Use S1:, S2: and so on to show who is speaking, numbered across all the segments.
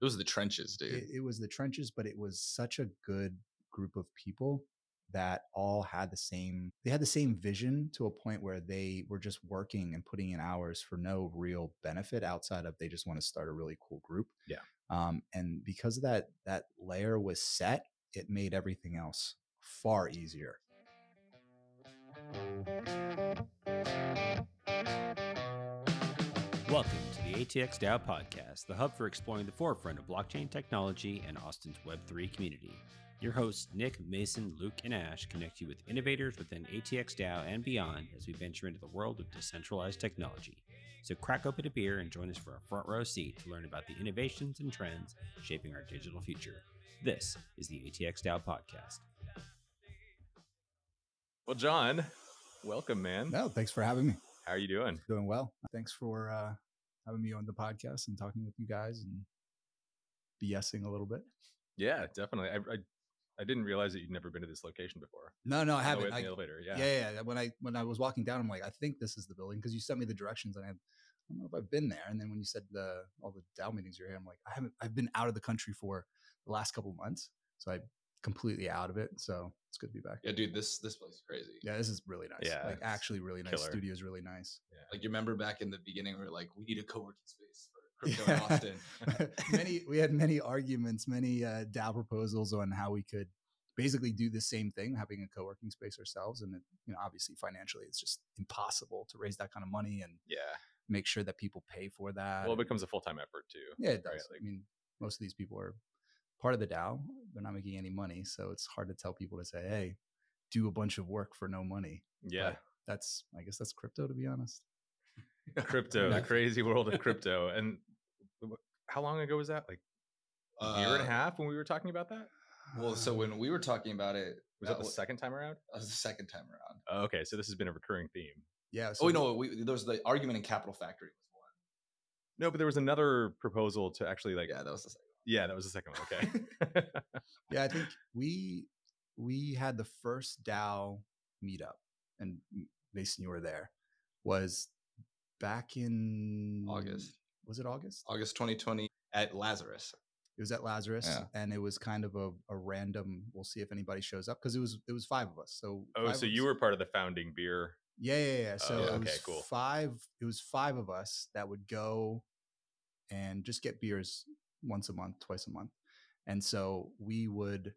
S1: was the trenches, dude.
S2: It was the trenches, but it was such a good group of people that all had the same vision, to a point where they were just working and putting in hours for no real benefit outside of they just want to start a really cool group.
S3: Yeah.
S2: And because of that layer was set, it made everything else far easier.
S4: Welcome to the ATX DAO podcast, the hub for exploring the forefront of blockchain technology and Austin's Web3 community. Your hosts, Nick, Mason, Luke, and Ash, connect you with innovators within ATX DAO and beyond as we venture into the world of decentralized technology. So crack open a beer and join us for a front row seat to learn about the innovations and trends shaping our digital future. This is the ATX DAO podcast.
S3: Well, John, welcome, man.
S2: No, thanks for having me.
S3: How are you doing?
S2: Doing well. Thanks for having me on the podcast and talking with you guys and BSing a little bit.
S3: Yeah, definitely. I didn't realize that you'd never been to this location before.
S2: No, I haven't.
S3: In the elevator. Yeah.
S2: Yeah. When I was walking down, I'm like, I think this is the building, because you sent me the directions, and I don't know if I've been there. And then when you said all the DAO meetings you're here, I'm like, I've been out of the country for the last couple of months, so I'm completely out of it. So it's good to be back.
S1: Yeah, dude, this place is crazy.
S2: Yeah, this is really nice.
S3: Yeah,
S2: like actually really nice.
S3: Killer.
S2: Studio is really nice.
S3: Yeah.
S1: Like, you remember back in the beginning, we were like, we need a co-working space for crypto in Austin.
S2: We had many arguments, many DAO proposals on how we could basically do the same thing, having a co-working space ourselves. And obviously financially, it's just impossible to raise that kind of money and make sure that people pay for that.
S3: Well, it becomes a full-time effort too.
S2: Yeah, it does.
S3: Right?
S2: I mean, most of these people are part of the DAO. They're not making any money, so it's hard to tell people to say, hey, do a bunch of work for no money.
S3: Yeah.
S2: But I guess that's crypto, to be honest.
S3: Crypto, the crazy world of crypto. And how long ago was that? Like a year and a half when we were talking about that?
S1: Well, so when we were talking about it,
S3: Was that the second time around?
S1: That was the second time around.
S3: Oh, okay, so this has been a recurring theme.
S2: Yeah. So
S1: there was the argument in Capital Factory was one.
S3: No, but there was another proposal to actually
S1: Yeah, that was the second.
S3: Yeah, that was the second one. Okay.
S2: Yeah, I think we had the first DAO meetup, and Mason, you were there. Was back in
S1: August.
S2: Was it August?
S1: August 2020 at Lazarus.
S2: It was at Lazarus, and it was kind of a random. We'll see if anybody shows up, because it was five of us. So
S3: so you were part of the founding beer.
S2: Yeah. So
S3: okay,
S2: it was
S3: cool.
S2: It was five of us that would go and just get beers once a month, twice a month. And so we would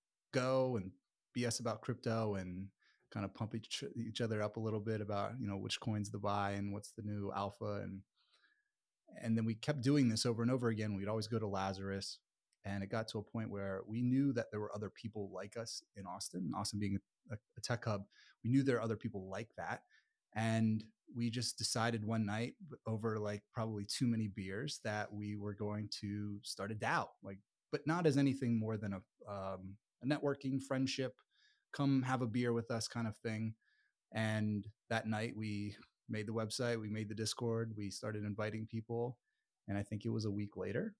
S2: go and BS about crypto and kind of pump each other up a little bit about, which coins to buy and what's the new alpha. And then we kept doing this over and over again. We'd always go to Lazarus, and it got to a point where we knew that there were other people like us in Austin being a tech hub. We knew there are other people like that. And we just decided one night, over like probably too many beers, that we were going to start a DAO, but not as anything more than a networking friendship, come have a beer with us kind of thing. And that night we made the website, we made the Discord, we started inviting people. And I think it was a week later,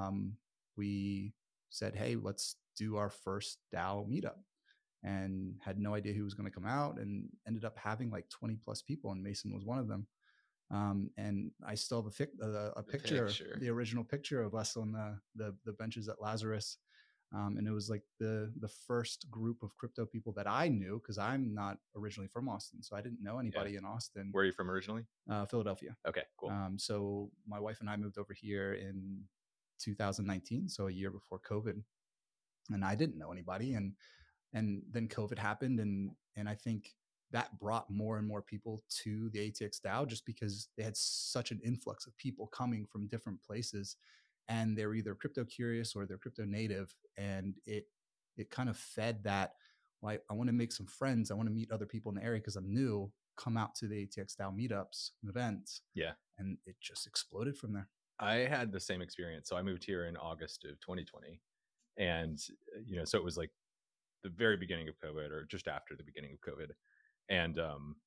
S2: we said, hey, let's do our first DAO meetup. And had no idea who was going to come out, and ended up having like 20 plus people, and Mason was one of them. And I still have a picture, the original picture of us on the benches at Lazarus. And it was like the first group of crypto people that I knew, because I'm not originally from Austin, so I didn't know anybody in Austin.
S3: Where are you from originally?
S2: Philadelphia.
S3: Okay, cool.
S2: So my wife and I moved over here in 2019, so a year before COVID, and I didn't know anybody. And then COVID happened, and I think that brought more and more people to the ATX DAO, just because they had such an influx of people coming from different places, and they're either crypto curious or they're crypto native. And it kind of fed that, like, I want to make some friends. I want to meet other people in the area because I'm new. Come out to the ATX DAO meetups and events.
S3: Yeah.
S2: And it just exploded from there.
S3: I had the same experience. So I moved here in August of 2020. And, so it was like the very beginning of COVID, or just after the beginning of COVID. And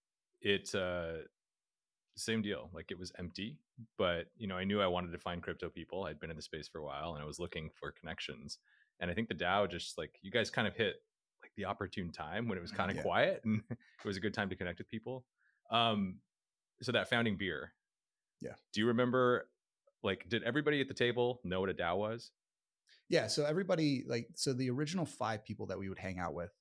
S3: same deal. Like, it was empty, but I knew I wanted to find crypto people. I'd been in the space for a while, and I was looking for connections. And I think the DAO just, like, you guys kind of hit like the opportune time when it was kind of quiet, and it was a good time to connect with people. So that founding beer.
S2: Yeah.
S3: Do you remember Like, did everybody at the table know what a DAO was?
S2: Yeah. So everybody, so the original 5 people that we would hang out with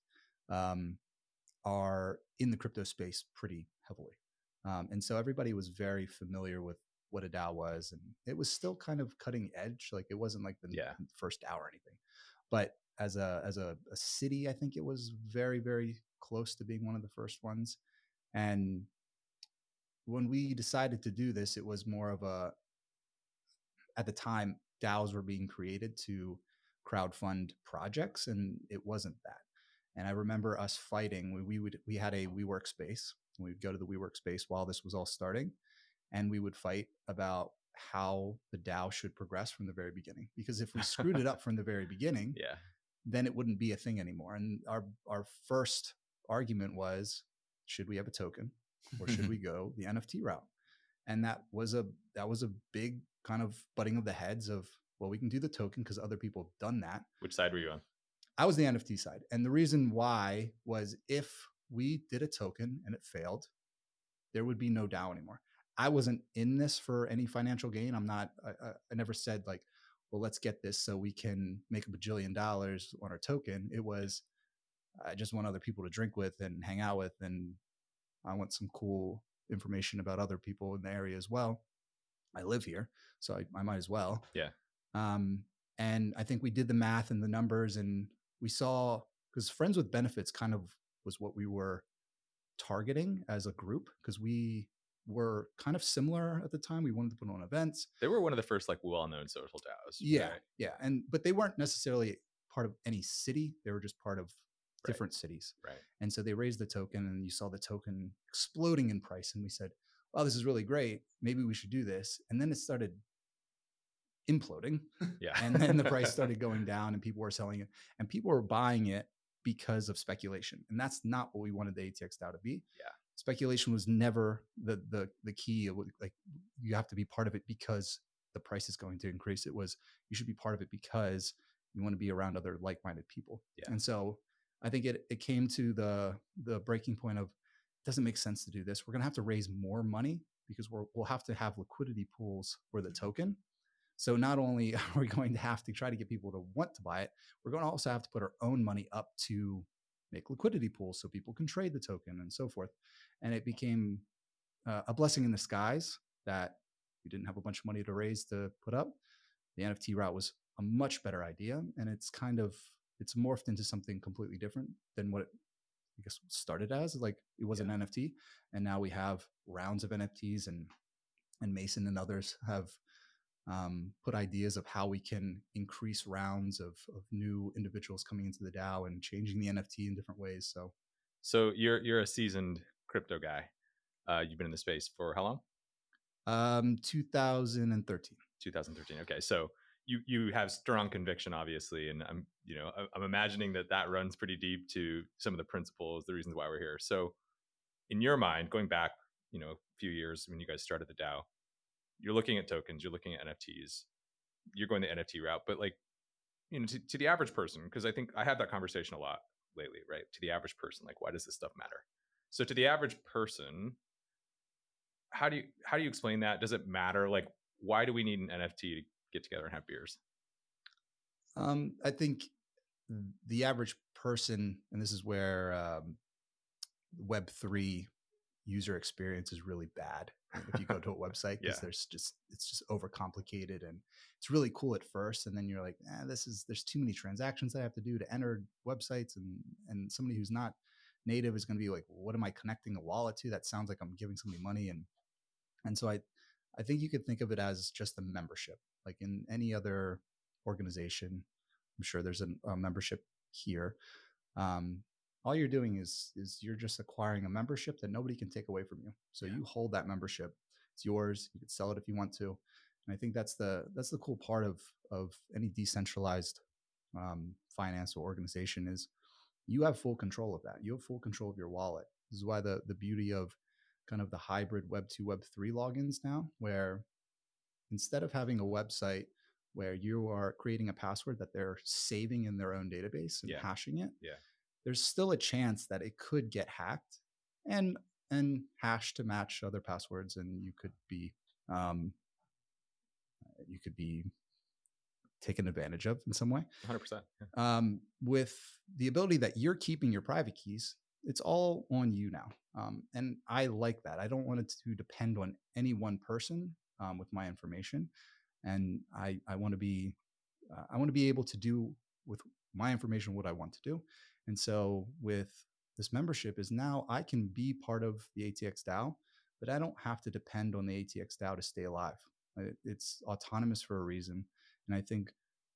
S2: are in the crypto space pretty heavily. And so everybody was very familiar with what a DAO was, and it was still kind of cutting edge. Like, it wasn't like the first DAO or anything, but as a city, I think it was very, very close to being one of the first ones. And when we decided to do this, it was more of at the time, DAOs were being created to crowdfund projects, and it wasn't that. And I remember us fighting. We had a WeWork space, and we'd go to the WeWork space while this was all starting, and we would fight about how the DAO should progress from the very beginning. Because if we screwed it up from the very beginning, then it wouldn't be a thing anymore. And our first argument was, should we have a token, or should we go the NFT route? And that was a big kind of butting of the heads of, well, we can do the token because other people have done that.
S3: Which side were you on?
S2: I was the NFT side. And the reason why was, if we did a token and it failed, there would be no DAO anymore. I wasn't in this for any financial gain. I never said like, well, let's get this so we can make $1 bajillion on our token. It was, I just want other people to drink with and hang out with. And I want some cool information about other people in the area as well. I live here, so I might as well.
S3: Yeah.
S2: And I think we did the math and the numbers, and we saw, because Friends with Benefits kind of was what we were targeting as a group, because we were kind of similar at the time. We wanted to put on events.
S3: They were one of the first like well-known social DAOs.
S2: Yeah.
S3: Right?
S2: Yeah. But they weren't necessarily part of any city. They were just part of different cities.
S3: Right.
S2: And so they raised the token, and you saw the token exploding in price. And we said, wow, this is really great. Maybe we should do this. And then it started imploding.
S3: Yeah.
S2: And then the price started going down, and people were selling it, and people were buying it because of speculation. And that's not what we wanted the ATX DAO to be.
S3: Yeah.
S2: Speculation was never the key. Like, you have to be part of it because the price is going to increase. It was, you should be part of it because you want to be around other like-minded people.
S3: Yeah.
S2: And so I think it came to the breaking point of, it doesn't make sense to do this. We're going to have to raise more money because we'll have to have liquidity pools for the token. So not only are we going to have to try to get people to want to buy it, we're going to also have to put our own money up to make liquidity pools so people can trade the token and so forth. And it became a blessing in disguise that we didn't have a bunch of money to raise to put up. The NFT route was a much better idea, and it's morphed into something completely different than what it, I guess, started as. Like, it was an NFT, and now we have rounds of NFTs, and Mason and others have put ideas of how we can increase rounds of new individuals coming into the DAO and changing the NFT in different ways.
S3: So you're a seasoned crypto guy. You've been in the space for how long?
S2: 2013.
S3: 2013. Okay, so you have strong conviction, obviously, and I'm imagining that runs pretty deep to some of the principles, the reasons why we're here. So, in your mind, going back, a few years when you guys started the DAO, you're looking at tokens, you're looking at NFTs, you're going the NFT route, but like, to the average person, because I think I have that conversation a lot lately, right? To the average person, like, why does this stuff matter? So to the average person, how do you explain that? Does it matter? Like, why do we need an NFT to get together and have beers?
S2: I think the average person, and this is where Web3 user experience is really bad if you go to a website, because it's just overcomplicated, and it's really cool at first, and then you're like, there's too many transactions I have to do to enter websites, and somebody who's not native is going to be like, what am I connecting a wallet to? That sounds like I'm giving somebody money. And so I think you could think of it as just a membership, like in any other organization. I'm sure there's a membership here. All you're doing is you're just acquiring a membership that nobody can take away from you. So you hold that membership. It's yours. You can sell it if you want to. And I think that's the cool part of any decentralized finance or organization is you have full control of that. You have full control of your wallet. This is why the beauty of kind of the hybrid Web 2, Web 3 logins now, where instead of having a website where you are creating a password that they're saving in their own database and hashing it, there's still a chance that it could get hacked and hashed to match other passwords, and you could be you could be taken advantage of in some way.
S3: 100%. Yeah.
S2: With the ability that you're keeping your private keys, it's all on you now. And I like that. I don't want it to depend on any one person with my information. And I want to be able to do with my information what I want to do. And so with this membership is now I can be part of the ATX DAO, but I don't have to depend on the ATX DAO to stay alive. It's autonomous for a reason. And I think,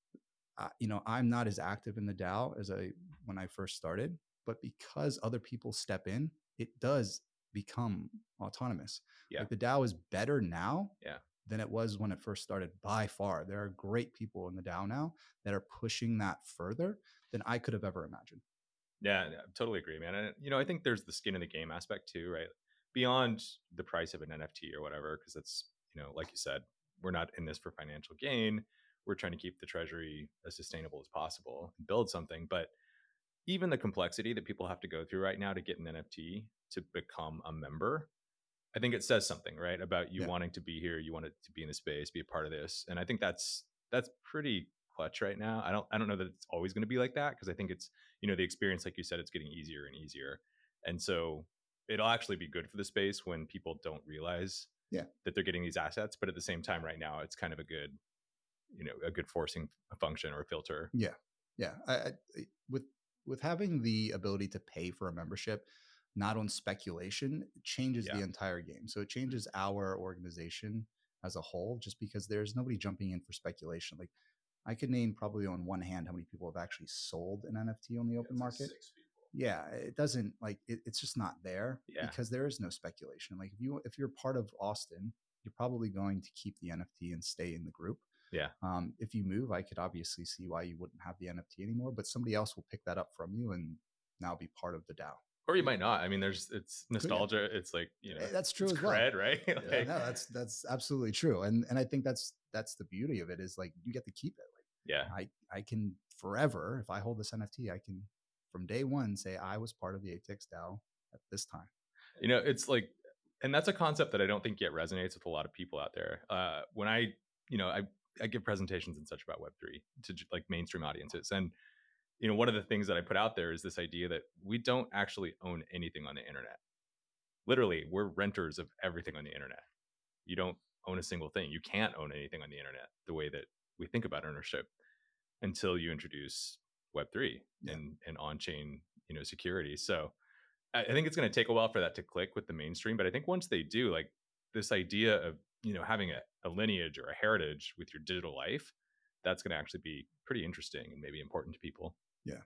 S2: I'm not as active in the DAO as when I first started, but because other people step in, it does become autonomous.
S3: Yeah.
S2: Like the DAO is better now
S3: Yeah.
S2: than it was when it first started by far. There are great people in the DAO now that are pushing that further than I could have ever imagined.
S3: Yeah, I totally agree, man. And I think there's the skin in the game aspect too, right? Beyond the price of an NFT or whatever, because that's, like you said, we're not in this for financial gain. We're trying to keep the treasury as sustainable as possible and build something. But even the complexity that people have to go through right now to get an NFT to become a member, I think it says something, right, about you wanting to be here, you want to be in the space, be a part of this. And I think that's pretty clutch right now. I don't know that it's always going to be like that, because I think it's, the experience, like you said, it's getting easier and easier. And so it'll actually be good for the space when people don't realize that they're getting these assets. But at the same time, right now, it's kind of a good forcing function or a filter.
S2: Yeah. Yeah. With having the ability to pay for a membership, not on speculation, it changes the entire game. So it changes our organization as a whole, just because there's nobody jumping in for speculation. Like I could name probably on one hand how many people have actually sold an NFT on the open market.
S1: 6 people.
S2: Yeah, it doesn't it's just not there because there is no speculation. Like if you're part of Austin, you're probably going to keep the NFT and stay in the group.
S3: Yeah.
S2: If you move, I could obviously see why you wouldn't have the NFT anymore, but somebody else will pick that up from you and now be part of the DAO.
S3: Or you might not. I mean, it's nostalgia. It's like,
S2: that's true
S3: it's
S2: as
S3: cred,
S2: well.
S3: right?
S2: Like, no, that's absolutely true. And I think that's the beauty of it is like you get to keep it. Like I can forever, if I hold this NFT, I can from day one say I was part of the ATX DAO at this time.
S3: It's like, and that's a concept that I don't think yet resonates with a lot of people out there. When I give presentations and such about Web3 to like mainstream audiences. And, one of the things that I put out there is this idea that we don't actually own anything on the internet. Literally, we're renters of everything on the internet. You don't own a single thing. You can't own anything on the internet the way that we think about ownership until you introduce Web3 and on-chain, security. So I think it's going to take a while for that to click with the mainstream. But I think once they do, like this idea of, having a lineage or a heritage with your digital life, that's going to actually be pretty interesting and maybe important to people.
S2: Yeah.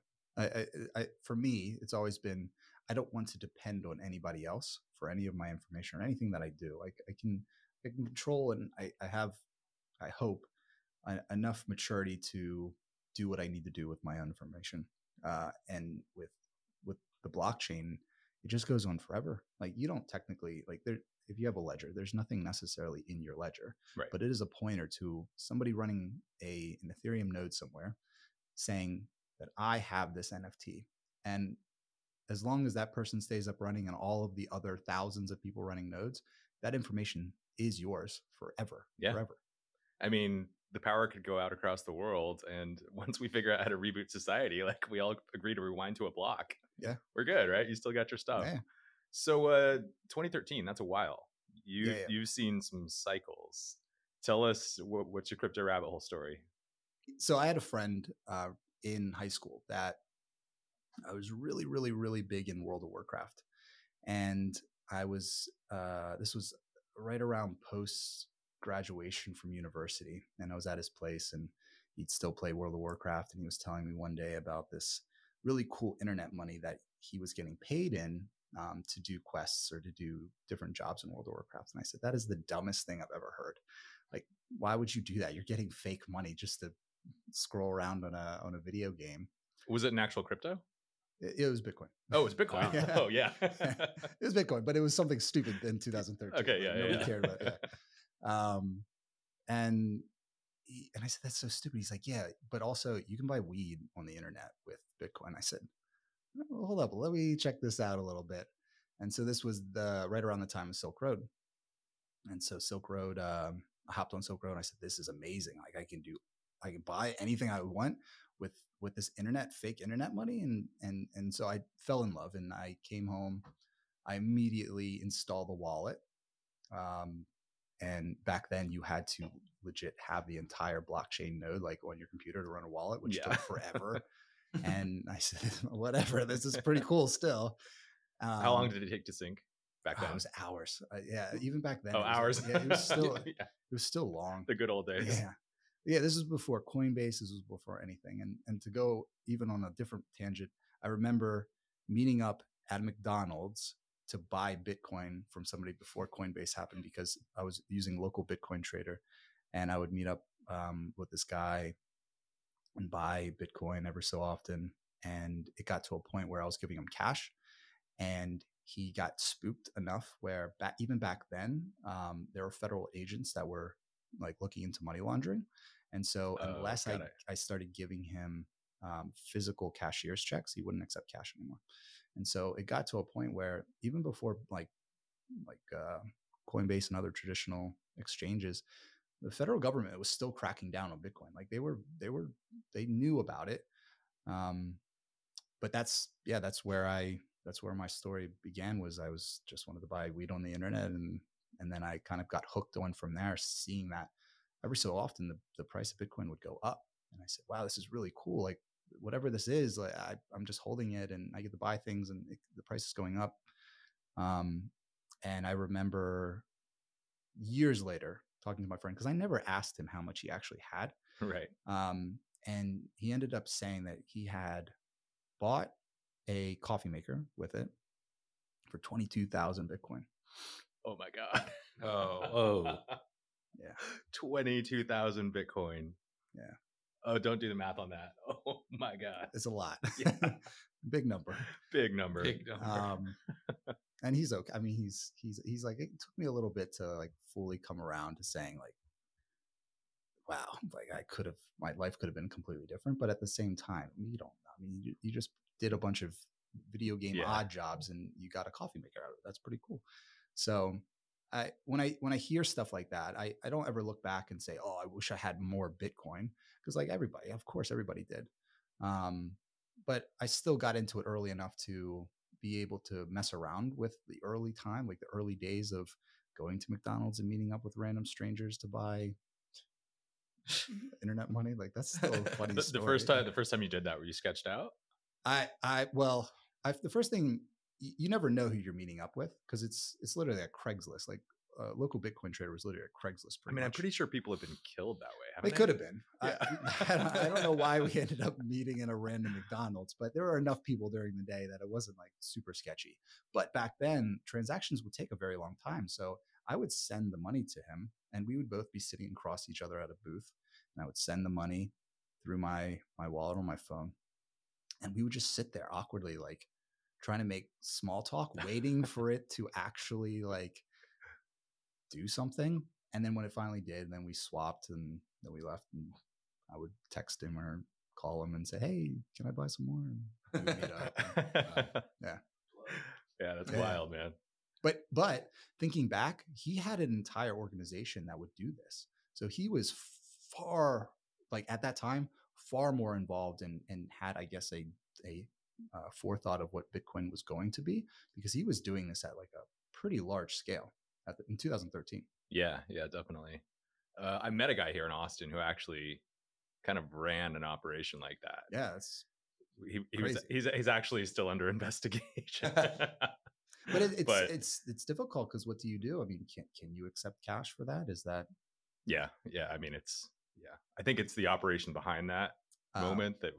S2: I for me, it's always been, I don't want to depend on anybody else for any of my information or anything that I do. Like I can control, and I have, I hope, enough maturity to do what I need to do with my own information. And with the blockchain, it just goes on forever. Like you don't technically if you have a ledger, there's nothing necessarily in your ledger,
S3: right?
S2: But it is a pointer to somebody running an Ethereum node somewhere saying that I have this NFT. And as long as that person stays up running and all of the other thousands of people running nodes, that information is yours forever.
S3: Yeah.
S2: Forever.
S3: I mean, the power could go out across the world. And once we figure out how to reboot society, like we all agree to rewind to a block.
S2: Yeah.
S3: We're good, right? You still got your stuff.
S2: Yeah.
S3: So 2013, that's a while. You've seen some cycles. Tell us what's your crypto rabbit hole story?
S2: So I had a friend in high school that I was really, really, really big in World of Warcraft. And I was, this was right around post graduation from university. And I was at his place and he'd still play World of Warcraft. And he was telling me one day about this really cool internet money that he was getting paid in to do quests or to do different jobs in World of Warcraft. And I said, that is the dumbest thing I've ever heard. Like, why would you do that? You're getting fake money just to scroll around on a video game.
S3: Was it an actual crypto?
S2: It was Bitcoin.
S3: Oh, it was Bitcoin.
S2: Yeah.
S3: Oh, yeah.
S2: It was Bitcoin, but it was something stupid in 2013.
S3: Okay, yeah,
S2: Nobody
S3: yeah.
S2: cared about that. And I said, that's so stupid. He's like, yeah, but also you can buy weed on the internet with Bitcoin. I said, well, hold up, let me check this out a little bit. And so this was right around the time of Silk Road. And so Silk Road, I hopped on Silk Road and I said, this is amazing. Like I can buy anything I want with this fake internet money. And so I fell in love and I came home. I immediately installed the wallet. And back then you had to legit have the entire blockchain node like on your computer to run a wallet, which took forever. And I said, whatever, this is pretty cool still.
S3: How long did it take to sync back then?
S2: It was hours. Yeah, even back then.
S3: Oh, hours.
S2: Yeah, it was still it was still long.
S3: The good old days.
S2: Yeah. This was before Coinbase. This was before anything. And to go even on a different tangent, I remember meeting up at McDonald's to buy Bitcoin from somebody before Coinbase happened, because I was using local Bitcoin trader, and I would meet up with this guy and buy Bitcoin ever so often. And it got to a point where I was giving him cash, and he got spooked enough where even back then, there were federal agents that were like looking into money laundering. And so unless I started giving him physical cashier's checks, he wouldn't accept cash anymore. And so it got to a point where even before like Coinbase and other traditional exchanges, the federal government was still cracking down on Bitcoin. Like they knew about it. But that's where my story began. Was I was just wanted to buy weed on the internet, and then I kind of got hooked on from there, seeing that every so often the price of Bitcoin would go up, and I said, wow, this is really cool. Like whatever this is, like I'm just holding it and I get to buy things, and the price is going up. And I remember years later talking to my friend, because I never asked him how much he actually had.
S3: Right.
S2: And he ended up saying that he had bought a coffee maker with it for 22,000 Bitcoin.
S3: Oh my God.
S1: Oh.
S2: Yeah.
S3: 22,000 Bitcoin.
S2: Yeah.
S3: Oh, don't do the math on that. Oh my God.
S2: It's a lot.
S3: Yeah.
S2: Big number.
S3: Big number.
S2: And he's okay. I mean, he's like, it took me a little bit to like fully come around to saying like, wow, like my life could have been completely different. But at the same time, you don't know. I mean, you just did a bunch of video game odd jobs and you got a coffee maker out of it. That's pretty cool. So when I hear stuff like that, I don't ever look back and say, oh, I wish I had more Bitcoin, because like everybody, of course, everybody did. But I still got into it early enough to be able to mess around with the early time, like the early days of going to McDonald's and meeting up with random strangers to buy internet money. Like that's still a funny story.
S3: The first time you did that, were you sketched out?
S2: The first thing, you never know who you're meeting up with, because it's literally a Craigslist. Like local Bitcoin trader was literally a Craigslist.
S3: I mean, I'm pretty sure people have been killed that way.
S2: They could have been.
S3: Yeah.
S2: I don't know why we ended up meeting in a random McDonald's, but there were enough people during the day that it wasn't like super sketchy. But back then, transactions would take a very long time. So I would send the money to him, and we would both be sitting across each other at a booth, and I would send the money through my wallet on my phone, and we would just sit there awkwardly, like trying to make small talk, waiting for it to actually like do something. And then when it finally did, then we swapped, and then we left, and I would text him or call him and say, hey, can I buy some more? And we would meet up.
S3: Yeah, that's wild, man.
S2: But thinking back, he had an entire organization that would do this. So he was far, like at that time, far more involved and had, I guess, a forethought of what Bitcoin was going to be, because he was doing this at like a pretty large scale in 2013.
S3: Yeah, definitely. I met a guy here in Austin who actually kind of ran an operation like that.
S2: Yeah, it's
S3: he's actually still under investigation.
S2: But it's difficult, because what do you do? I mean, can you accept cash for that? Is that?
S3: Yeah. I mean, I think it's the operation behind that moment that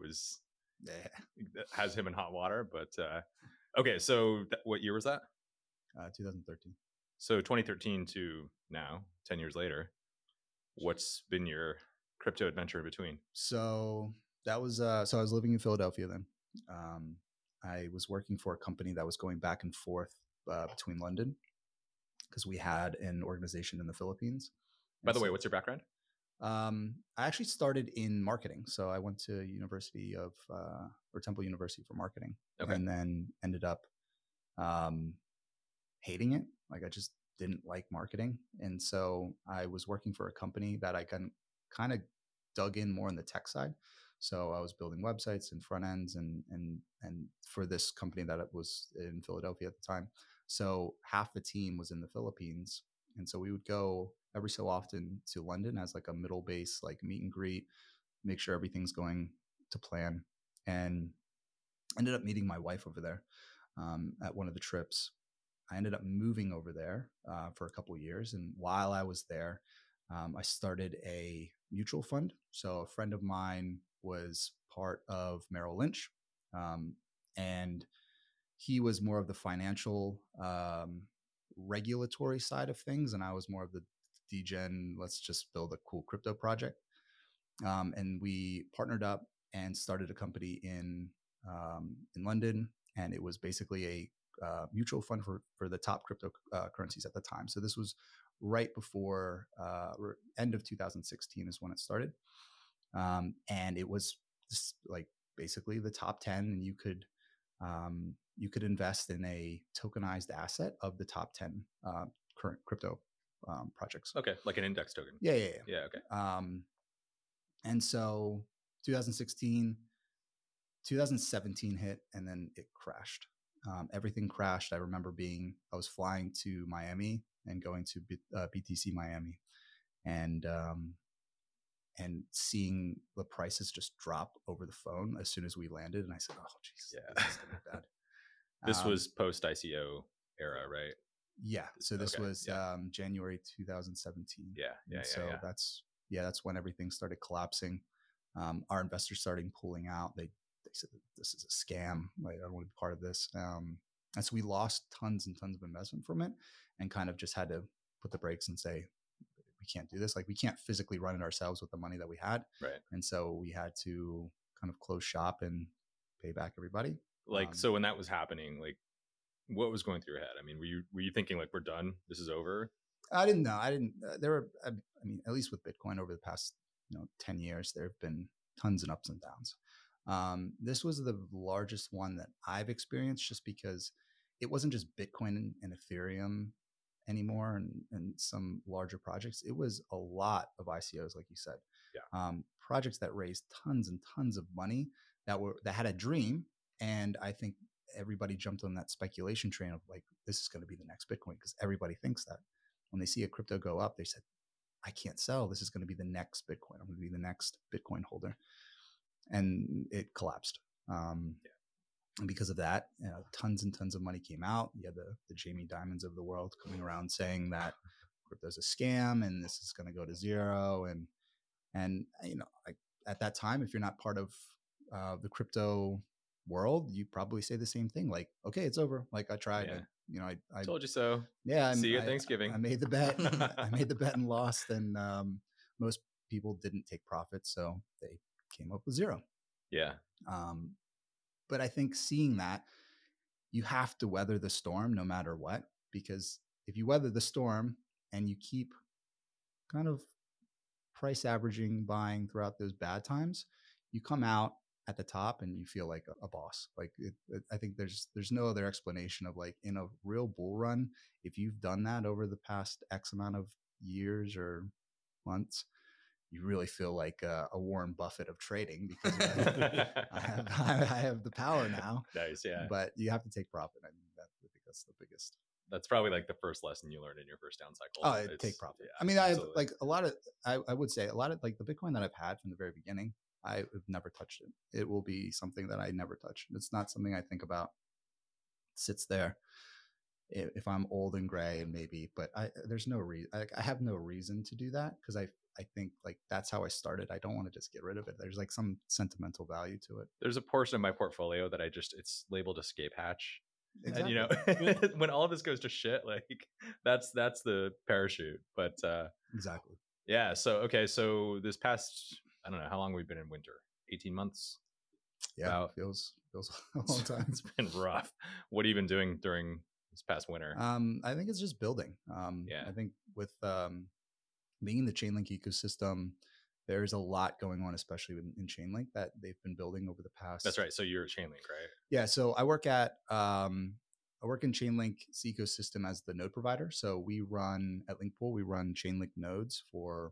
S3: has him in hot water. But okay, so what year was that?
S2: 2013.
S3: So 2013 to now, 10 years later, what's been your crypto adventure in between?
S2: So that was so I was living in Philadelphia then. I was working for a company that was going back and forth between London, because we had an organization in the Philippines.
S3: By the way, what's your background?
S2: I actually started in marketing. So I went to Temple University for marketing, and then ended up hating it. Like I just didn't like marketing. And so I was working for a company that I kind of dug in more on the tech side. So I was building websites and front ends and for this company that was in Philadelphia at the time. So half the team was in the Philippines. And so we would go every so often to London as like a middle base, like meet and greet, make sure everything's going to plan. And ended up meeting my wife over there at one of the trips. I ended up moving over there for a couple of years. And while I was there, I started a mutual fund. So a friend of mine was part of Merrill Lynch, and he was more of the financial regulatory side of things, and I was more of the degen, let's just build a cool crypto project. And we partnered up and started a company in London, and it was basically a mutual fund for the top crypto currencies at the time. So this was right before end of 2016 is when it started, and it was just like basically the top 10, and you could invest in a tokenized asset of the top 10 current crypto projects.
S3: Okay, like an index token.
S2: Yeah.
S3: Okay.
S2: And so 2016, 2017 hit, and then it crashed. Everything crashed. I remember I was flying to Miami and going to BTC Miami, and seeing the prices just drop over the phone as soon as we landed. And I said, "Oh, geez, this is gonna be bad."
S3: This was post ICO era, right?
S2: Yeah. So this was
S3: yeah.
S2: January 2017.
S3: Yeah.
S2: So that's when everything started collapsing. Our investors started pulling out. They said, this is a scam. Like, I don't want to be part of this. And so we lost tons and tons of investment from it, and kind of just had to put the brakes and say, we can't do this. Like, we can't physically run it ourselves with the money that we had.
S3: Right.
S2: And so we had to kind of close shop and pay back everybody.
S3: Like, so when that was happening, like, what was going through your head? I mean, were you thinking like, we're done, this is over?
S2: I didn't know. There were, I mean, at least with Bitcoin over the past 10 years, there have been tons and ups and downs. This was the largest one that I've experienced, just because it wasn't just Bitcoin and Ethereum anymore and some larger projects. It was a lot of ICOs, like you said.
S3: Yeah.
S2: Projects that raised tons and tons of money that had a dream. And I think everybody jumped on that speculation train of like, this is going to be the next Bitcoin, because everybody thinks that. When they see a crypto go up, they said, I can't sell. This is going to be the next Bitcoin. I'm going to be the next Bitcoin holder. And it collapsed. And because of that, tons and tons of money came out. You had the Jamie Dimons of the world coming around saying that crypto's a scam and this is going to go to zero. And like at that time, if you're not part of the crypto world, you probably say the same thing. Like, okay, it's over. Like, I tried.
S3: Yeah. I told you so.
S2: Yeah.
S3: See you at Thanksgiving.
S2: I made the bet. I made the bet and lost. And most people didn't take profits, so they came up with zero.
S3: Yeah.
S2: But I think seeing that, you have to weather the storm no matter what, because if you weather the storm and you keep kind of price averaging buying throughout those bad times, you come out at the top and you feel like a boss. Like I think there's no other explanation of, like, in a real bull run, if you've done that over the past X amount of years or months, you really feel like a Warren Buffett of trading, because I have the power now.
S3: Nice, yeah.
S2: But you have to take profit. I mean, I think that's the biggest.
S3: That's probably like the first lesson you learned in your first down cycle.
S2: Oh, take profit. Yeah, I mean, absolutely. I have like a lot of, I would say a lot of like the Bitcoin that I've had from the very beginning, I've never touched it. It will be something that I never touch. It's not something I think about. It sits there. If I'm old and gray and maybe, but there's no reason. I have no reason to do that, because I think like that's how I started. I don't want to just get rid of it. There's like some sentimental value to it.
S3: There's a portion of my portfolio that it's labeled escape hatch.
S2: Exactly.
S3: And when all of this goes to shit, like that's the parachute. But
S2: exactly.
S3: Yeah. So okay. So this past, I don't know how long we've been in winter. 18 months.
S2: Yeah. Feels a long time.
S3: It's been rough. What have you been doing during this past winter?
S2: I think it's just building. I think with being in the Chainlink ecosystem, there's a lot going on, especially in Chainlink, that they've been building over the past.
S3: That's right. So you're at Chainlink, right?
S2: Yeah. So I work at work in Chainlink's ecosystem as the node provider. So we run at Linkpool, we run Chainlink nodes for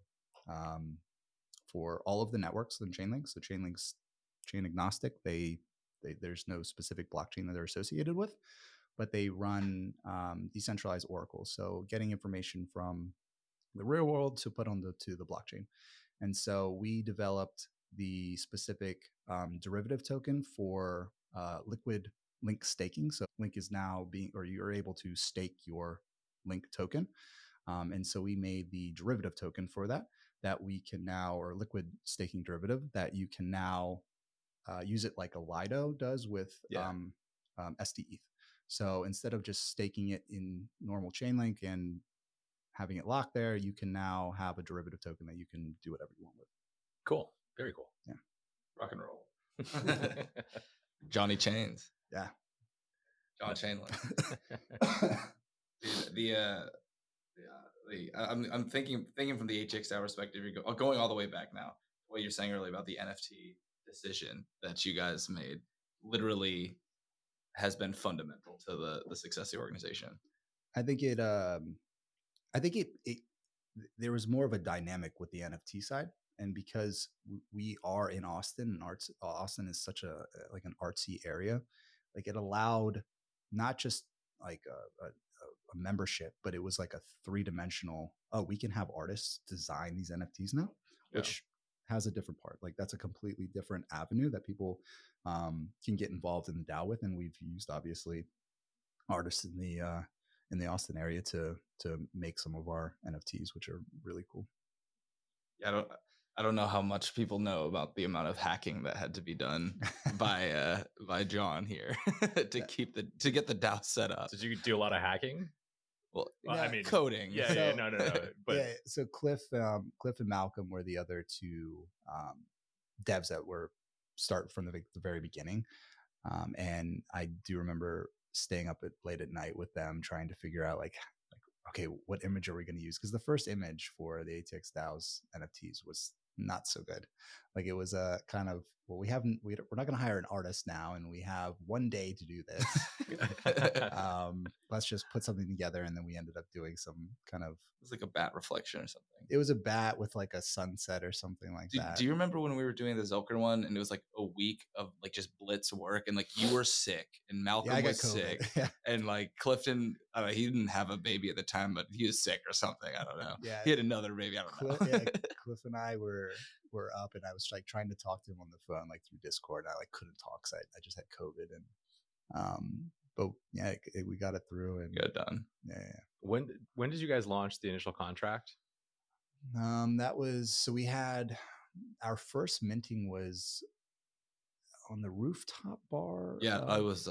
S2: all of the networks in Chainlink. So Chainlink's chain agnostic. There's no specific blockchain that they're associated with, but they run decentralized oracles. So getting information from the real world to put to the blockchain. And so we developed the specific derivative token for liquid Link staking. So Link is now you're able to stake your Link token. And so we made the derivative token for that we can now, or liquid staking derivative, that you can now use it like a Lido does with SDETH. So instead of just staking it in normal Chainlink and having it locked there, you can now have a derivative token that you can do whatever you want with.
S3: Cool. Very cool.
S2: Yeah.
S1: Rock and roll. Johnny Chains.
S2: Yeah.
S1: John Chainlink. I'm thinking from the ATX DAO perspective. You're going all the way back now. What you're saying earlier about the NFT decision that you guys made literally has been fundamental to the success of the organization.
S2: I think there was more of a dynamic with the NFT side, and because we are in Austin, and Austin is such a like an artsy area, like it allowed not just like a membership, but it was like a 3-dimensional. Oh, we can have artists design these NFTs now, which has a different part. Like that's a completely different avenue that people can get involved in the DAO with, and we've used obviously artists in the Austin area to make some of our NFTs, which are really cool.
S1: Yeah, I don't know how much people know about the amount of hacking that had to be done by John here to get the DAO set up.
S3: Did you do a lot of hacking?
S1: Well,
S3: I mean,
S1: coding.
S3: No. But
S2: so Cliff and Malcolm were the other two devs that were start from the very beginning, and I do remember staying up late at night with them trying to figure out like okay, what image are we going to use? Because the first image for the ATX DAO's NFTs was not so good. Like it was a kind of, well, we're not going to hire an artist now, and we have one day to do this. Let's just put something together. And then we ended up doing some kind of,
S1: it was like a bat reflection or something.
S2: It was a bat with like a sunset or something like that.
S1: Do you remember when we were doing the Zelker one, and it was like a week of like just blitz work, and like you were sick and Malcolm was sick, and like Clifton, he didn't have a baby at the time, but he was sick or something. I don't know.
S2: Yeah,
S1: he had another baby. I don't know.
S2: Cliff and I were up, and I was like trying to talk to him on the phone, like through Discord. I like couldn't talk because I just had COVID, and but yeah, we got it through and
S1: got it done.
S2: Yeah.
S3: When did you guys launch the initial contract?
S2: That was, so we had our first minting was on the rooftop bar.
S1: Yeah, I was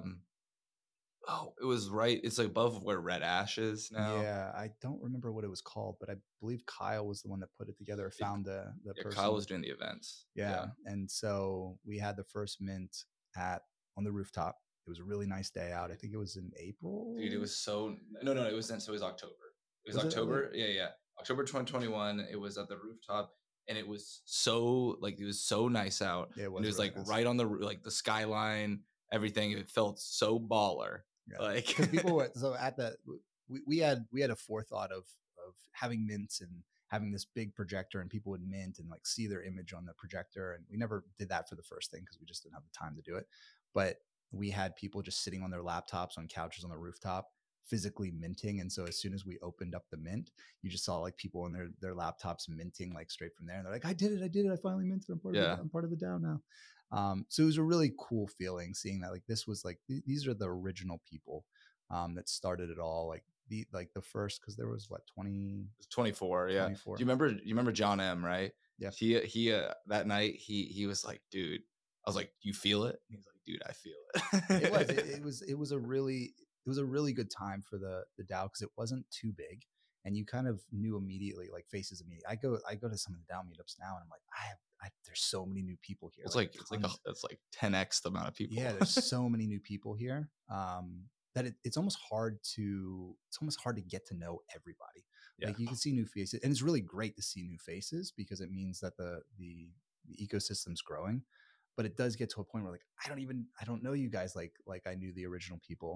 S1: it was right. It's like above where Red Ash is now.
S2: Yeah, I don't remember what it was called, but I believe Kyle was the one that put it together. Found the person.
S1: Kyle was doing the events.
S2: Yeah, and so we had the first mint on the rooftop. It was a really nice day out. I think it was in April.
S1: Dude, it was so no. It was October. It was October. Yeah. October 2021. It was at the rooftop, and it was so nice out. Yeah, it was really nice. Right on the skyline, everything. It felt so baller.
S2: Yeah. Like because people were so at the we had a forethought of having mints and having this big projector, and people would mint and like see their image on the projector, and we never did that for the first thing because we just didn't have the time to do it. But we had people just sitting on their laptops on couches on the rooftop physically minting, and so as soon as we opened up the mint, you just saw like people on their laptops minting like straight from there, and they're like, I did it, I finally minted, I'm part of the DAO now. So it was a really cool feeling seeing that like this was like these are the original people that started it all, like the first, because there was
S1: 24. Yeah. 24. Do you remember John M, right?
S2: Yeah.
S1: He that night he was like, dude, I was like, you feel it? And he's like, dude, I feel it.
S2: It was a really good time for the DAO because it wasn't too big, and you kind of knew immediately, like faces immediately. I go to some of the DAO meetups now, and I'm like, there's so many new people here.
S1: It's like 10x the amount of people.
S2: Yeah, there's so many new people here that it's almost hard to get to know everybody. Yeah. Like you can see new faces, and it's really great to see new faces because it means that the ecosystem's growing. But it does get to a point where like I don't know you guys like I knew the original people.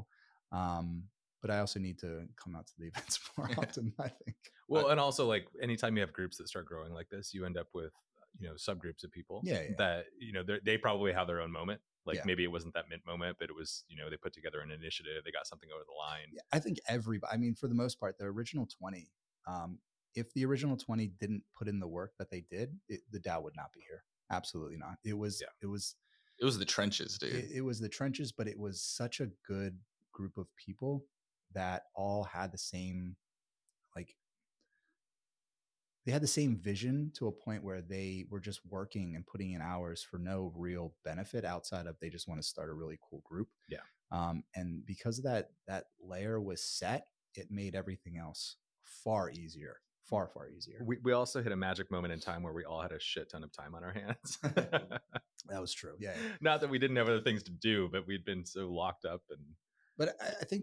S2: But I also need to come out to the events more often, I think.
S3: Well, and also like anytime you have groups that start growing like this, you end up with, subgroups of people that, they probably have their own moment. Like maybe it wasn't that mint moment, but it was, they put together an initiative, they got something over the line.
S2: Yeah, I think for the most part, the original 20, if the original 20 didn't put in the work that they did, the DAO would not be here. Absolutely not. It was
S1: the trenches, dude.
S2: It was the trenches, but it was such a good group of people that all had the same, they had the same vision to a point where they were just working and putting in hours for no real benefit outside of they just want to start a really cool group.
S3: Yeah.
S2: And because of that layer was set, it made everything else far easier. Far easier.
S3: We also hit a magic moment in time where we all had a shit ton of time on our hands.
S2: That was true. Yeah.
S3: Not that we didn't have other things to do, but we'd been so locked up.
S2: But I think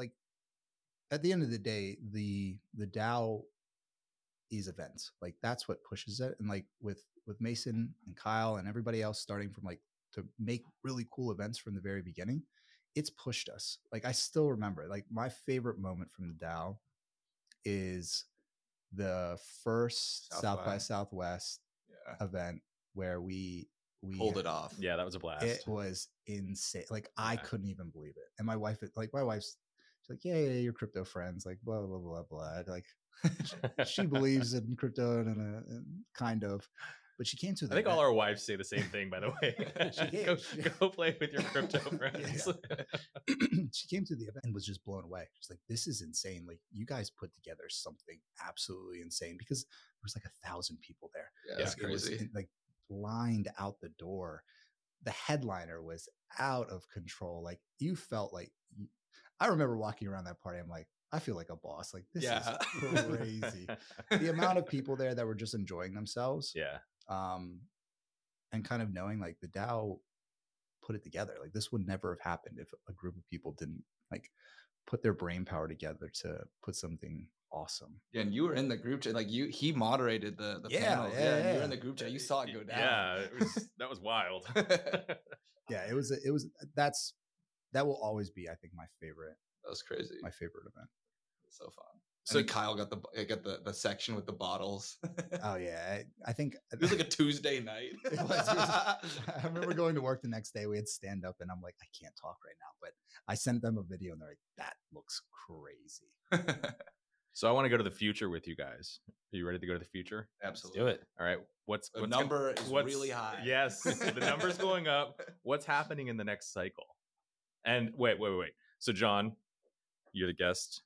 S2: at the end of the day, the DAO is events. Like that's what pushes it. And like with Mason and Kyle and everybody else starting from to make really cool events from the very beginning, it's pushed us. Like I still remember, like my favorite moment from the DAO is the first South by Southwest event where we
S1: pulled it off.
S3: Yeah, that was a blast.
S2: It was insane. Like I couldn't even believe it. And my wife's she's like, yeah, you're crypto friends, like blah blah blah blah. Like she believes in crypto and kind of, but she came to the
S3: I think all our wives say the same thing, by the way. Go play with your crypto friends.
S2: Yeah. She came to the event and was just blown away. She's like, this is insane. Like you guys put together something absolutely insane, because there was like 1,000 people there.
S1: Yeah, that's crazy.
S2: It was like lined out the door. The headliner was out of control. Like you felt like, I remember walking around that party. I'm like, I feel like a boss. Like this is crazy. The amount of people there that were just enjoying themselves.
S3: Yeah.
S2: And kind of knowing like the DAO put it together. Like this would never have happened if a group of people didn't like put their brain power together to put something awesome.
S1: Yeah, and you were in the group chat. Like he moderated the panels. Yeah, you were in the group chat. You saw it go down.
S3: Yeah, that was wild.
S2: Yeah, it was that will always be, I think, my favorite.
S1: That was crazy.
S2: My favorite event.
S1: So fun. So Kyle got the section with the bottles.
S2: Oh yeah, I think
S1: it was like a Tuesday night.
S2: It was. I remember going to work the next day. We had stand up, and I'm like, I can't talk right now. But I sent them a video, and they're like, that looks crazy.
S3: So I want to go to the future with you guys. Are you ready to go to the future?
S1: Absolutely.
S3: Let's do it. All right. What's
S1: number is really high.
S3: Yes, the number's going up. What's happening in the next cycle? And wait. So John, you're the guest.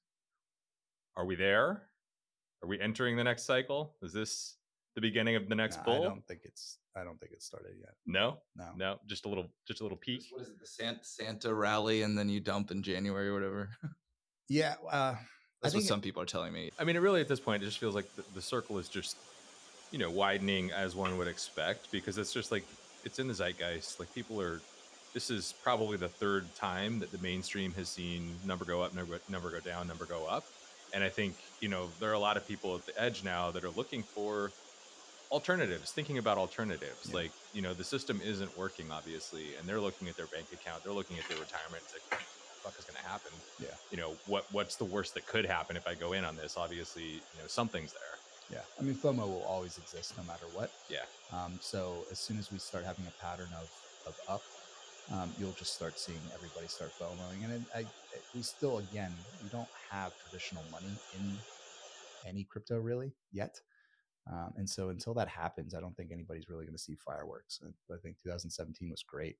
S3: Are we there? Are we entering the next cycle? Is this the beginning of the next bull?
S2: I don't think it's started yet.
S3: No. Just a little peek.
S1: What is it? The Santa rally, and then you dump in January or whatever.
S2: Yeah.
S1: That's what some people are telling me.
S3: I mean, it really at this point, it just feels like the circle is just, widening as one would expect, because it's just like it's in the zeitgeist. Like this is probably the third time that the mainstream has seen number go up, number go down, number go up. And I think, there are a lot of people at the edge now that are looking for alternatives, thinking about alternatives. Yeah. Like, the system isn't working, obviously, and they're looking at their bank account. They're looking at their retirement. It's like, what the fuck is going to happen?
S2: Yeah.
S3: What's the worst that could happen if I go in on this? Obviously, something's there.
S2: Yeah. I mean, FOMO will always exist no matter what.
S3: Yeah.
S2: So as soon as we start having a pattern of up, you'll just start seeing everybody start FOMOing. And we still, again, we don't have traditional money in any crypto really yet. And so until that happens, I don't think anybody's really going to see fireworks. I think 2017 was great.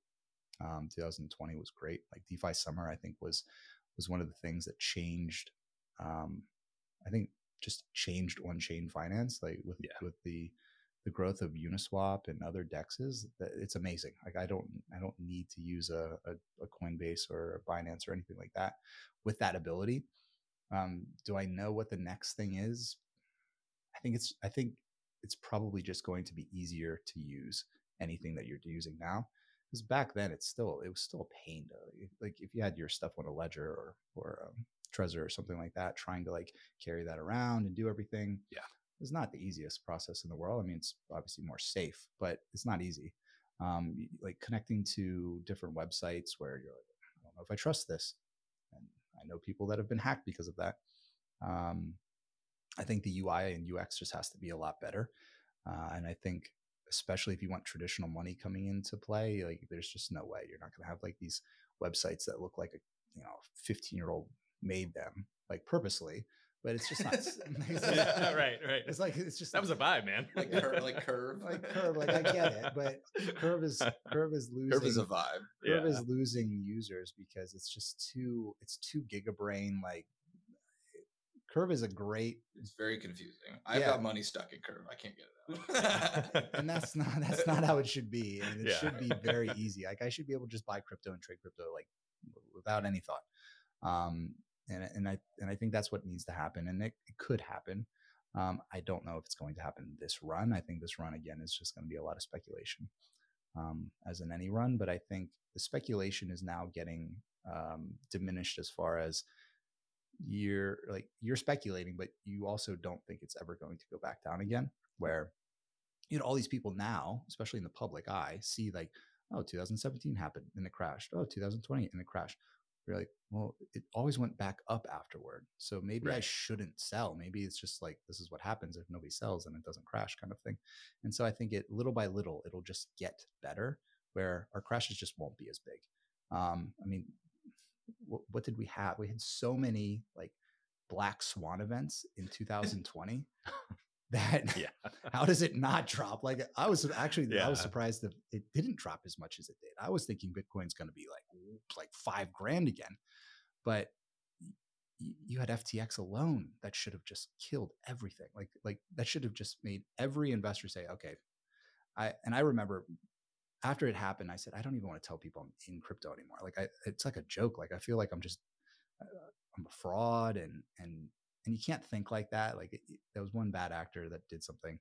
S2: 2020 was great. Like DeFi summer, I think was one of the things that changed. I think just changed on-chain finance, like with the growth of Uniswap and other DEXs. It's amazing. Like I don't need to use a Coinbase or a Binance or anything like that with that ability. Do I know what the next thing is? I think it's probably just going to be easier to use anything that you're using now. Because back then it was still a pain to, like if you had your stuff on a Ledger or Trezor or something like that, trying to like carry that around and do everything.
S3: Yeah.
S2: It's not the easiest process in the world. I mean, it's obviously more safe, but it's not easy. Like connecting to different websites where you're like, I don't know if I trust this. And I know people that have been hacked because of that. I think the UI and UX just has to be a lot better. And I think, especially if you want traditional money coming into play, like there's just no way you're not going to have like these websites that look like a 15-year-old made them like purposely, but it's just not.
S3: Right.
S2: It's just
S3: that was a vibe, man.
S1: Like Curve.
S2: Like I get it, but Curve is losing.
S1: Curve is a vibe.
S2: Curve is losing users because it's just too gigabrain. Like Curve is a great.
S1: It's very confusing. I've got money stuck in Curve. I can't get it out.
S2: And that's not how it should be. And it should be very easy. Like I should be able to just buy crypto and trade crypto like without any thought. And I think that's what needs to happen, and it could happen. I don't know if it's going to happen this run. I think this run again is just going to be a lot of speculation, as in any run. But I think the speculation is now getting diminished as far as you're speculating, but you also don't think it's ever going to go back down again. Where all these people now, especially in the public eye, see like, oh, 2017 happened and it crashed. Oh, 2020 and it crashed. You're like, well, it always went back up afterward. So maybe I shouldn't sell. Maybe it's just like, this is what happens if nobody sells and it doesn't crash kind of thing. And so I think little by little, it'll just get better where our crashes just won't be as big. I mean, what did we have? We had so many like black swan events in 2020 that how does it not drop? Like I was surprised that it didn't drop as much as it did. I was thinking Bitcoin's going to be like $5,000 again, but you had FTX alone that should have just killed everything. Like that should have just made every investor say, okay. I remember after it happened, I said, I don't even want to tell people I'm in crypto anymore. Like it's like a joke. Like I feel like I'm a fraud and you can't think like that. Like there was one bad actor that did something.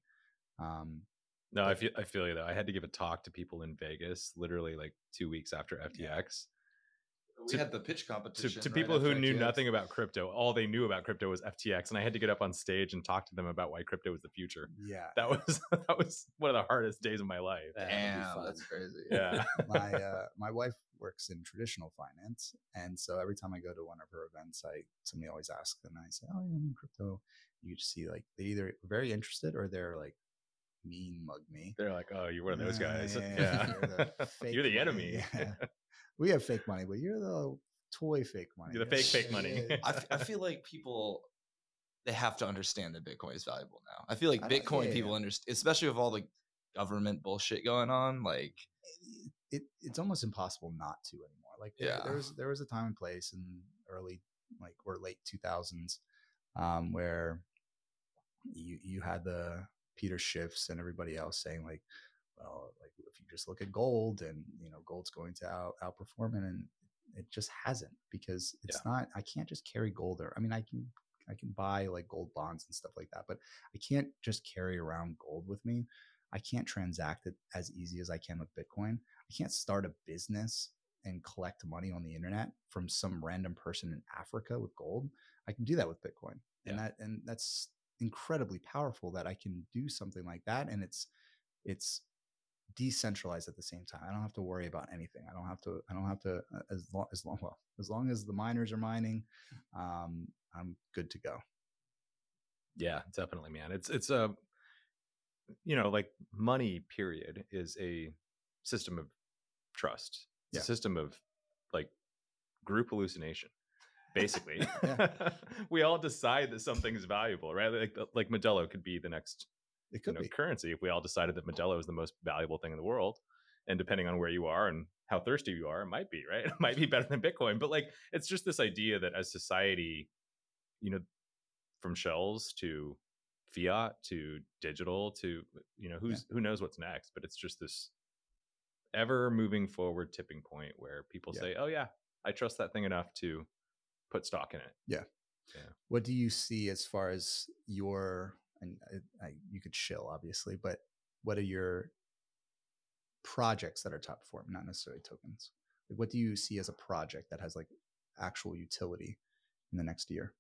S3: No, I feel you though. I had to give a talk to people in Vegas, literally like 2 weeks after FTX.
S1: We had the pitch competition
S3: to people who knew nothing about crypto. All they knew about crypto was FTX, and I had to get up on stage and talk to them about why crypto was the future.
S2: Yeah,
S3: that was one of the hardest days of my life.
S1: Damn, that's crazy.
S3: Yeah,
S2: my wife works in traditional finance, and so every time I go to one of her events, somebody always asks, and I say, "Oh, yeah, I'm in crypto." You just see like they either very interested or they're like mean mug me.
S3: They're like, "Oh, you're one of those guys."
S2: Yeah.
S3: You're the enemy.
S2: Yeah. We have fake money, but you're the toy fake money.
S3: You're the fake money.
S1: I feel like people, they have to understand that Bitcoin is valuable now. I feel like Bitcoin people understand, especially with all the government bullshit going on. Like
S2: it's almost impossible not to anymore. Like there was a time and place in early or late 2000s where you had the Peter Schiffs and everybody else saying like, well, like if you just look at gold and gold's going to outperform it, and it just hasn't, because it's not. I can't just carry gold, or I mean, I can buy like gold bonds and stuff like that, but I can't just carry around gold with me. I can't transact it as easy as I can with Bitcoin. I can't start a business and collect money on the internet from some random person in Africa with gold. I can do that with Bitcoin, and that's incredibly powerful that I can do something like that, and it's decentralized at the same time. I don't have to worry about anything. I don't have to as long as the miners are mining, I'm good to go.
S3: Yeah, definitely, man. It's a like money period is a system of trust. It's a system of like group hallucination. Basically, we all decide that something is valuable, right? Like Modelo could be the next currency if we all decided that Modelo is the most valuable thing in the world. And depending on where you are and how thirsty you are, it might be, right? It might be better than Bitcoin. But like, it's just this idea that as society, from shells to fiat to digital to, who knows what's next, but it's just this ever moving forward tipping point where people say, oh yeah, I trust that thing enough to put stock in it.
S2: Yeah. What do you see as far as and you could shill obviously, but what are your projects that are top performing, not necessarily tokens? Like, what do you see as a project that has like actual utility in the next year?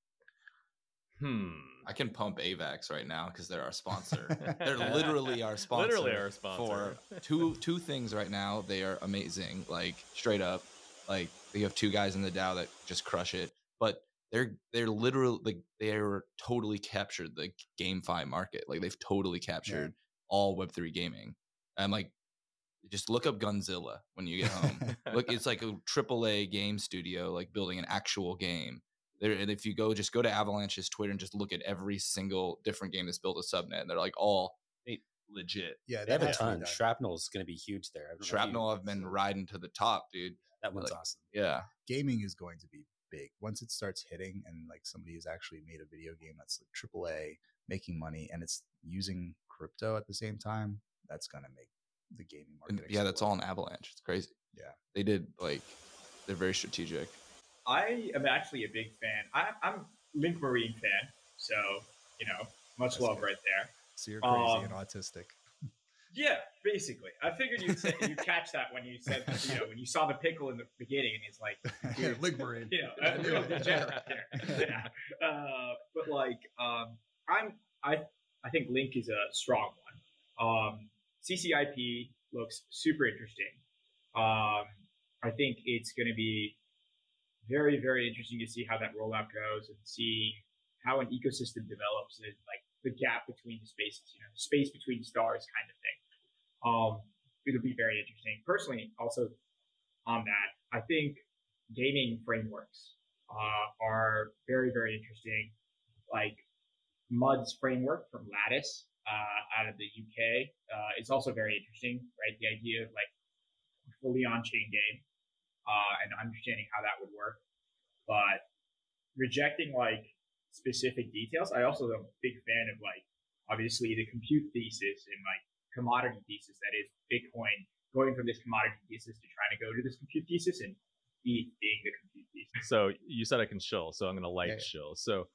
S1: I can pump AVAX right now because they're our sponsor. They're literally our sponsor.
S3: Literally our sponsor.
S1: For two things right now. They are amazing, like straight up. Like you have 2 guys in the DAO that just crush it, but they're literally like they're totally captured the GameFi market. Like they've totally captured all Web3 gaming. And like, just look up Gunzilla when you get home. Look, it's like a AAA game studio, like building an actual game. There, and if you go to Avalanche's Twitter and just look at every single different game that's built a subnet, they're like all legit.
S2: Yeah,
S5: they have a ton. Shrapnel is going to be huge there.
S1: Shrapnel, I've been riding to the top, dude.
S5: That one's awesome.
S1: Yeah,
S2: gaming is going to be big once it starts hitting, and like somebody has actually made a video game that's like AAA, making money, and it's using crypto at the same time. That's going to make the gaming market.
S1: Yeah, that's all in Avalanche. It's crazy.
S2: Yeah,
S1: they did like they're very strategic.
S6: I am actually a big fan. I'm Link Marine fan, so much that's love good. Right there.
S2: So you're crazy and autistic.
S6: Yeah, basically. I figured you'd catch that when you said when you saw the pickle in the beginning, and it's like
S2: Link Marine.
S6: A real degenerate there. Yeah. But like I think Link is a strong one. CCIP looks super interesting. I think it's going to be very, very interesting to see how that rollout goes and see how an ecosystem develops and like the gap between the spaces, space between stars kind of thing. It'll be very interesting. Personally, also on that, I think gaming frameworks are very, very interesting. Like Mud's framework from Lattice out of the UK is also very interesting, right? The idea of like a fully on-chain game and understanding how that would work, but rejecting like specific details. I also am a big fan of like obviously the compute thesis and like commodity thesis that is Bitcoin, going from this commodity thesis to trying to go to this compute thesis and being the compute thesis.
S3: So you said I can shill, so I'm going to light shill. So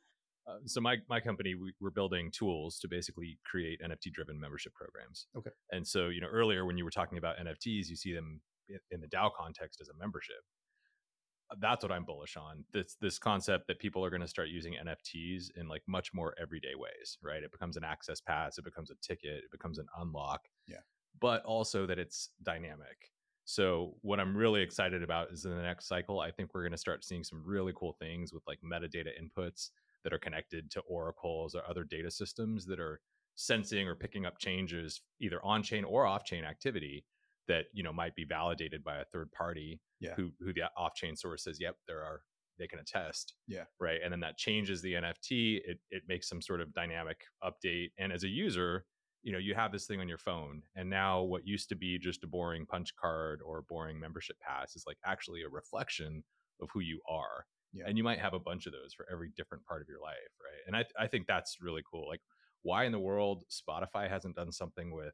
S3: my company, we're building tools to basically create NFT-driven membership programs.
S2: Okay.
S3: And so, earlier when you were talking about NFTs, you see them in the DAO context as a membership. That's what I'm bullish on. This concept that people are going to start using NFTs in like much more everyday ways, right? It becomes an access pass, it becomes a ticket, it becomes an unlock.
S2: Yeah.
S3: But also that it's dynamic. So what I'm really excited about is in the next cycle, I think we're going to start seeing some really cool things with like metadata inputs that are connected to oracles or other data systems that are sensing or picking up changes either on-chain or off-chain activity that might be validated by a third party who the off-chain source says, yep, they can attest.
S2: Yeah.
S3: Right. And then that changes the NFT. It makes some sort of dynamic update. And as a user, you have this thing on your phone, and now what used to be just a boring punch card or a boring membership pass is like actually a reflection of who you are. Yeah. And you might have a bunch of those for every different part of your life. Right. And I think that's really cool. Like, why in the world Spotify hasn't done something with,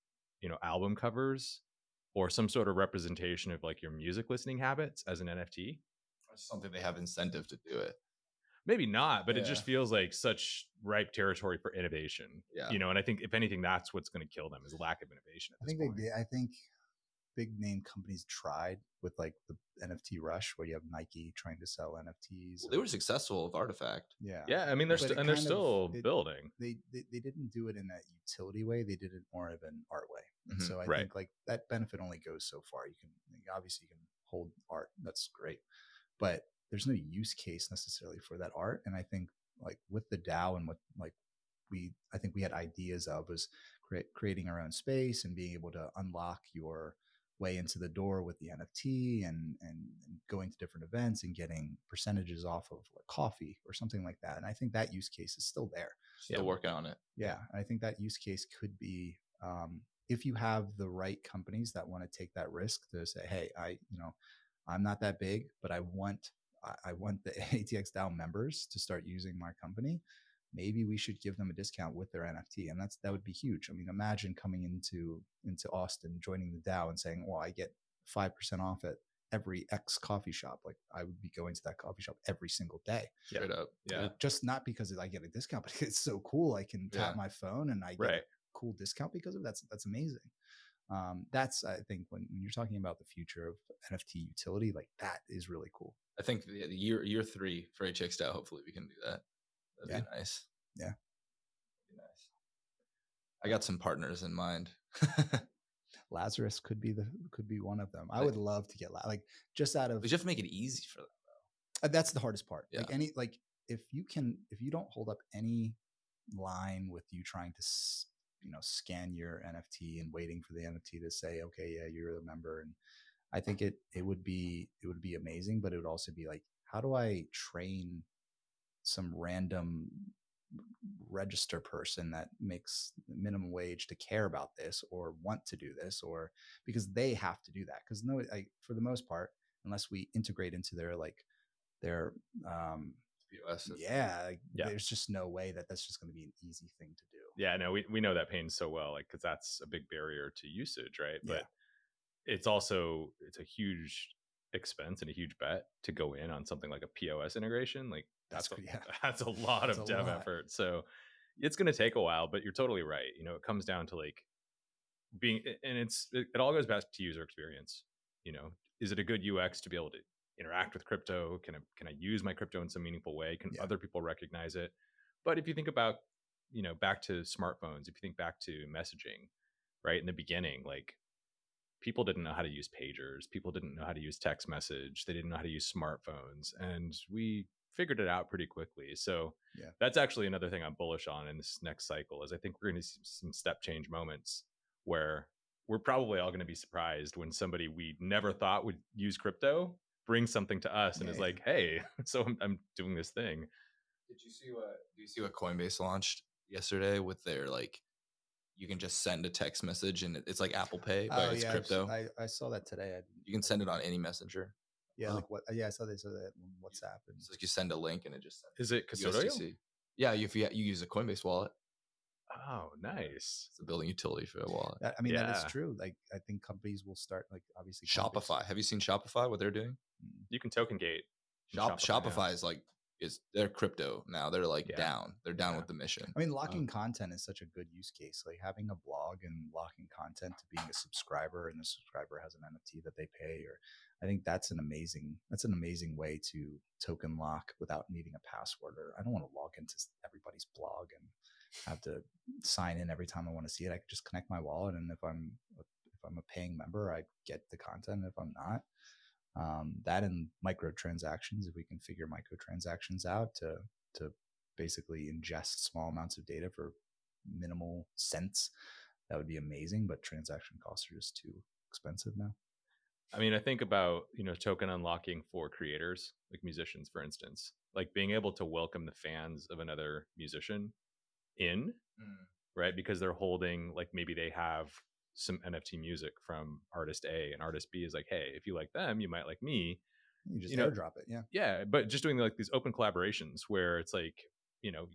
S3: album covers or some sort of representation of like your music listening habits as an NFT?
S1: It's something they have incentive to do it.
S3: Maybe not, but it just feels like such ripe territory for innovation.
S1: Yeah.
S3: And I think if anything, that's what's going to kill them is lack of innovation.
S2: I think they did. I think big name companies tried with like the NFT rush where you have Nike trying to sell NFTs.
S1: Well, they were successful with Artifact.
S2: Yeah.
S3: Yeah. I mean, they're still building.
S2: They didn't do it in that utility way. They did it more of an art way. And so I
S3: Right.
S2: think like that benefit only goes so far. You can obviously you can hold art. That's great. But there's no use case necessarily for that art. And I think like with the DAO and what like I think we had ideas of was creating our own space and being able to unlock your way into the door with the NFT and going to different events and getting percentages off of like coffee or something like that. And I think that use case is still there.
S1: Still working on it.
S2: Yeah. I think that use case could be, if you have the right companies that want to take that risk to say, hey, I'm not that big, but I want the ATX DAO members to start using my company. Maybe we should give them a discount with their NFT. And that would be huge. I mean, imagine coming into Austin, joining the DAO and saying, well, I get 5% off at every X coffee shop. Like I would be going to that coffee shop every single day.
S1: Straight up. Yeah.
S2: Just not because I get a discount, but it's so cool. I can tap my phone and I get a cool discount because of that's amazing. That's, I think when you're talking about the future of NFT utility, like that is really cool.
S1: I think the year 3 for ATX DAO, hopefully we can do that. That'd be nice.
S2: Yeah.
S1: That'd be nice. I got some partners in mind.
S2: Lazarus could be one of them. I would love to get like just out of.
S1: But you have to make it easy for them though.
S2: That's the hardest part.
S1: Yeah.
S2: Like if you don't hold up any line with you trying to scan your NFT and waiting for the NFT to say, okay, yeah, you're a member. And I think it would be amazing, but it would also be like, how do I train some random register person that makes minimum wage to care about this or want to do this, or because they have to do that? Because for the most part, unless we integrate into their
S1: POS.
S2: There's just no way that's just going to be an easy thing to do.
S3: Yeah, no, we know that pain so well, like, because that's a big barrier to usage, right? But it's a huge expense and a huge bet to go in on something like a POS integration. Like that's a lot of dev effort. So it's going to take a while, but you're totally right. You know, it comes down to like being, and it all goes back to user experience. You know, is it a good UX to be able to interact with crypto? Can I use my crypto in some meaningful way? Can other people recognize it? But if you think about, you know, back to smartphones, if you think back to messaging, right in the beginning, like people didn't know how to use pagers, people didn't know how to use text message, they didn't know how to use smartphones, and we figured it out pretty quickly. So that's actually another thing I'm bullish on in this next cycle, is I think we're going to see some step change moments where we're probably all going to be surprised when somebody we never thought would use crypto brings something to us and is like, hey, so I'm doing this thing.
S1: Do you see what Coinbase launched yesterday with their, like, you can just send a text message and it's like Apple Pay, but it's crypto.
S2: I saw that today.
S1: You can send it on any messenger.
S2: Yeah, like what? Yeah, I saw that on WhatsApp. And
S1: it's like you send a link and it just
S3: is it custodial?
S1: Yeah, if you use a Coinbase wallet.
S3: Oh, nice!
S1: It's a building utility for a wallet.
S2: That is true. Like, I think companies will start, like, obviously
S1: Shopify. Have you seen Shopify? What they're doing?
S3: You can token gate.
S1: Shopify is like, they're crypto now. They're like down. They're down with the mission.
S2: I mean, locking content is such a good use case. Like having a blog and locking content to being a subscriber, and the subscriber has an NFT that they pay, or I think that's an amazing way to token lock without needing a password. Or I don't want to log into everybody's blog and have to sign in every time I want to see it. I could just connect my wallet, and if I'm a paying member, I get the content. If I'm not, that and microtransactions, if we can figure microtransactions out to basically ingest small amounts of data for minimal cents, that would be amazing. But transaction costs are just too expensive now.
S3: I mean, I think about, you know, token unlocking for creators, like musicians, for instance, like being able to welcome the fans of another musician in, right? Because they're holding, like, maybe they have some NFT music from artist A, and artist B is like, hey, if you like them, you might like me.
S2: You just airdrop it.
S3: Yeah, but just doing like these open collaborations where it's like, you know,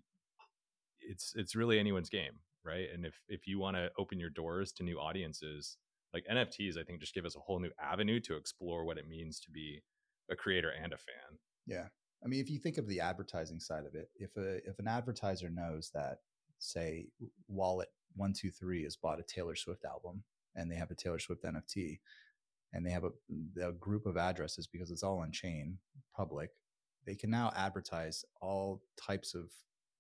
S3: it's really anyone's game, right? And if you want to open your doors to new audiences, like NFTs, I think just give us a whole new avenue to explore what it means to be a creator and a fan.
S2: Yeah, I mean, if you think of the advertising side of it, if an advertiser knows that, say, Wallet 123 has bought a Taylor Swift album and they have a Taylor Swift NFT, and they have a group of addresses because it's all on chain public, they can now advertise all types of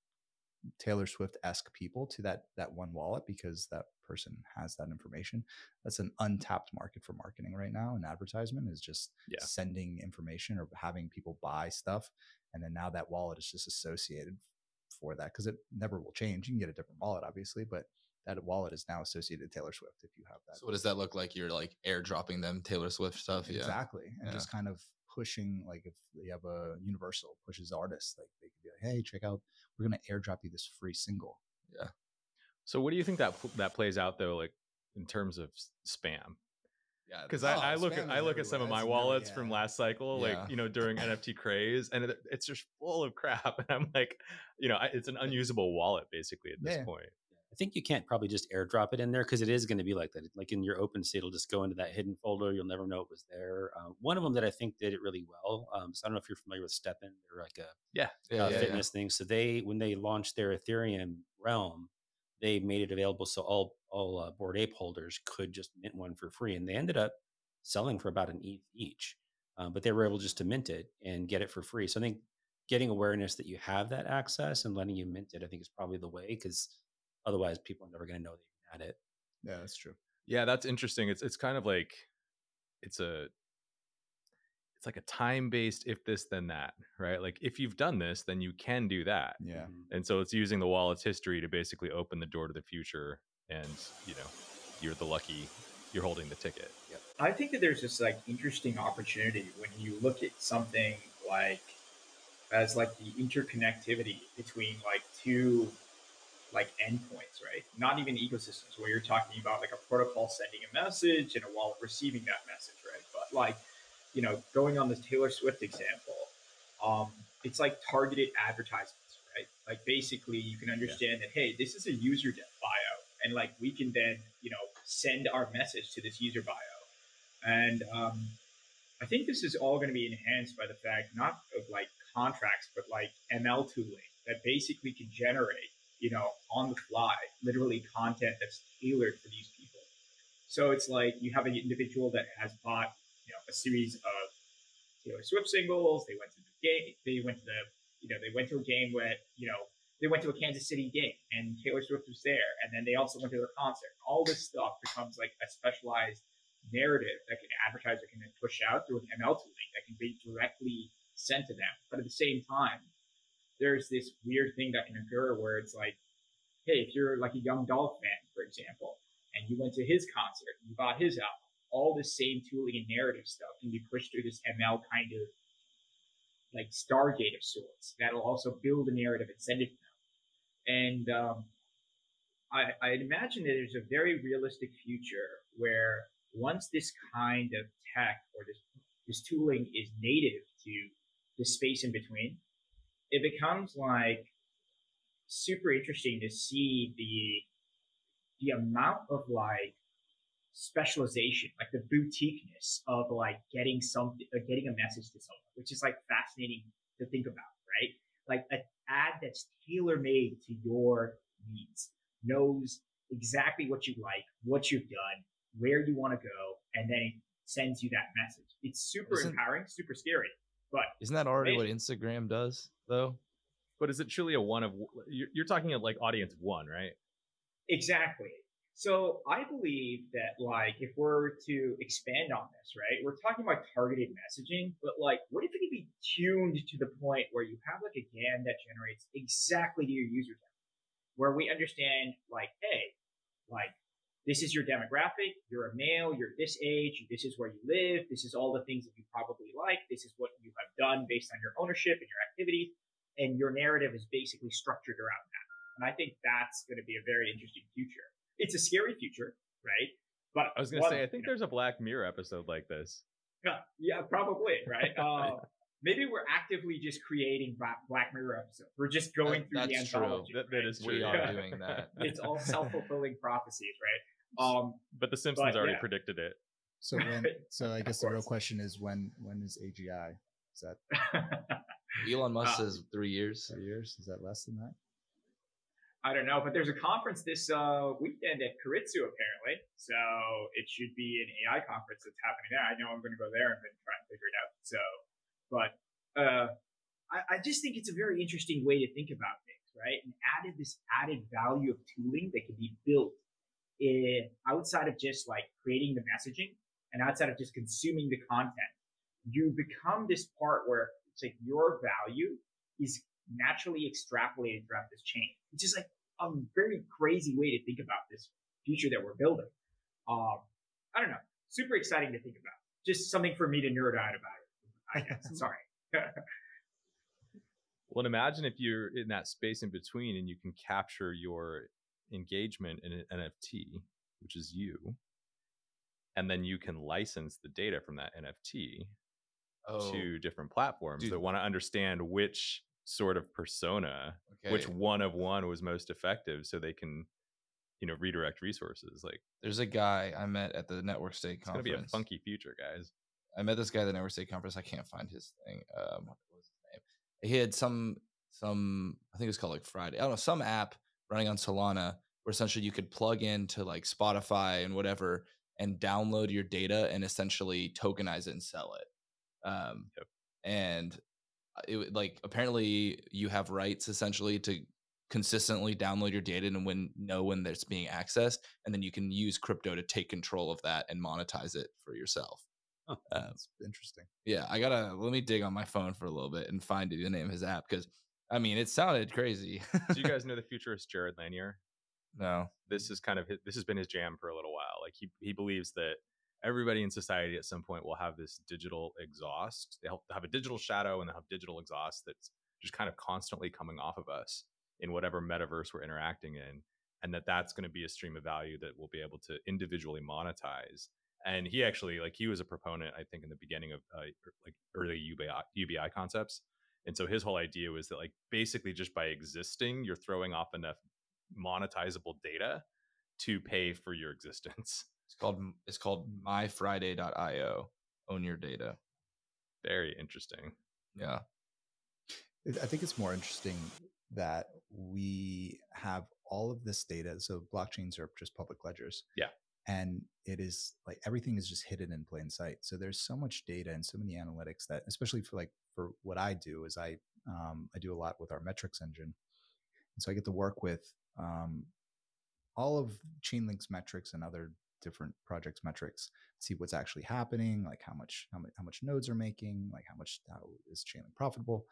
S2: Taylor Swift-esque people to that one wallet because that person has that information. That's an untapped market for marketing right now. And advertisement is just sending information or having people buy stuff. And then now that wallet is just associated for that, because it never will change. You can get a different wallet, obviously, but that wallet is now associated with Taylor Swift if you have that.
S1: So what does that look like? You're like airdropping them Taylor Swift stuff?
S2: Exactly. And just kind of pushing, like if you have a Universal pushes artists, like they could be like, hey, check out, we're going to airdrop you this free single.
S1: Yeah.
S3: So what do you think that plays out though, like in terms of spam? Yeah, because I look at some of my wallets from last cycle, like, you know, during NFT craze, and it's just full of crap. And I'm like, you know, it's an unusable wallet basically at this point.
S5: I think you can't probably just airdrop it in there because it is going to be like that. Like in your OpenSea, it'll just go into that hidden folder. You'll never know it was there. One of them that I think did it really well. So I don't know if you're familiar with STEPN. They're like a fitness thing. So when they launched their Ethereum realm, they made it available so all Bored Ape holders could just mint one for free, and they ended up selling for about an ETH each. But they were able just to mint it and get it for free. So I think getting awareness that you have that access and letting you mint it, I think is probably the way, because otherwise people are never going to know that you had it.
S2: Yeah, that's true.
S3: Yeah, that's interesting. It's kind of like it's like a time-based if this then that, right? Like if you've done this, then you can do that.
S2: Yeah.
S3: And so it's using the wallet's history to basically open the door to the future, and you're holding the ticket.
S6: Yep. I think that there's this like interesting opportunity when you look at something like as like the interconnectivity between like two like endpoints, right? Not even ecosystems where you're talking about like a protocol sending a message and a wallet receiving that message, right? But like, going on this Taylor Swift example, it's like targeted advertisements, right? Like basically you can understand that, hey, this is a user bio, and like we can then, send our message to this user bio. And I think this is all going to be enhanced by the fact not of like contracts, but like ML tooling that basically can generate, on the fly, literally content that's tailored for these people. So it's like you have an individual that has bought, a series of Taylor Swift singles. They went to the game. They went to a game where, they went to a Kansas City game and Taylor Swift was there. And then they also went to their concert. All this stuff becomes like a specialized narrative that an advertiser can then push out through an ML tooling that can be directly sent to them. But at the same time, there's this weird thing that can occur where it's like, hey, if you're like a Young Dolph fan, for example, and you went to his concert, you bought his album, all the same tooling and narrative stuff can be pushed through this ML kind of like Stargate of sorts that'll also build a narrative and send it to them. And I'd imagine that there's a very realistic future where once this kind of tech or this tooling is native to the space in between, it becomes like super interesting to see the amount of like specialization, like the boutiqueness of like getting a message to someone, which is like fascinating to think about, right? Like an ad that's tailor-made to your needs, knows exactly what you like, what you've done, where you want to go, and then it sends you that message. It's super empowering, super scary. But
S1: isn't that already what Instagram does, though?
S3: But is it truly a one of? You're talking of like audience one, right?
S6: Exactly. So I believe that like if we're to expand on this, right, we're talking about targeted messaging, but like what if it could be tuned to the point where you have like a GAN that generates exactly to your user demo, where we understand like, hey, like this is your demographic, you're a male, you're this age, this is where you live, this is all the things that you probably like, this is what you have done based on your ownership and your activities, and your narrative is basically structured around that. And I think that's going to be a very interesting future. It's a scary future, right? But
S3: I was going to say, I think there's a Black Mirror episode like this.
S6: Yeah, probably, right? Maybe we're actively just creating Black Mirror episodes. We're just going through the anthology.
S3: True. That is true.
S1: We are doing that.
S6: It's all self-fulfilling prophecies, right?
S3: But The Simpsons already predicted it.
S2: So I guess the real question is when is AGI? Is that
S1: Elon Musk says 3 years.
S2: 3 years? Is that less than that?
S6: I don't know, but there's a conference this weekend at Keiretsu, apparently. So it should be an AI conference that's happening there. I know I'm going to go there and then try and figure it out. So, but I just think it's a very interesting way to think about things, right? And this added value of tooling that can be built outside of just like creating the messaging and outside of just consuming the content. You become this part where it's like your value is naturally extrapolated throughout this chain, which is like a very crazy way to think about this future that we're building. I don't know, super exciting to think about. Just something for me to nerd out about it, I guess. Sorry.
S3: Well, imagine if you're in that space in between and you can capture your engagement in an NFT, which is you, and then you can license the data from that NFT to different platforms that want to understand which sort of persona, which one of one was most effective, so they can, redirect resources. Like,
S1: there's a guy I met at the Network State conference.
S3: It's gonna be a funky future, guys.
S1: I met this guy at the Network State conference. I can't find his thing. What was his name? He had some I think it was called like Friday. I don't know, some app running on Solana where essentially you could plug into like Spotify and whatever and download your data and essentially tokenize it and sell it. And it like apparently you have rights essentially to consistently download your data and know when it's being accessed, and then you can use crypto to take control of that and monetize it for yourself.
S2: Oh, that's interesting.
S1: Yeah, let me dig on my phone for a little bit and find the name of his app, because I mean, it sounded crazy.
S3: Do you guys know the futurist Jared Lanier?
S1: No.
S3: This has been his jam for a little while. Like he believes that everybody in society at some point will have this digital exhaust. They'll have a digital shadow and they'll have digital exhaust that's just kind of constantly coming off of us in whatever metaverse we're interacting in, and that's going to be a stream of value that we'll be able to individually monetize. And he actually, like, he was a proponent, I think, in the beginning of like early UBI concepts. And so his whole idea was that, like, basically just by existing, you're throwing off enough monetizable data to pay for your existence.
S1: It's called myfriday.io. Own your data.
S3: Very interesting.
S1: Yeah.
S2: I think it's more interesting that we have all of this data. So blockchains are just public ledgers.
S3: Yeah.
S2: And it is like everything is just hidden in plain sight. So there's so much data and so many analytics that, especially for what I do, is I do a lot with our metrics engine. And so I get to work with all of Chainlink's metrics and other different projects metrics, see what's actually happening, like how much nodes are making, like how is Chainlink profitable.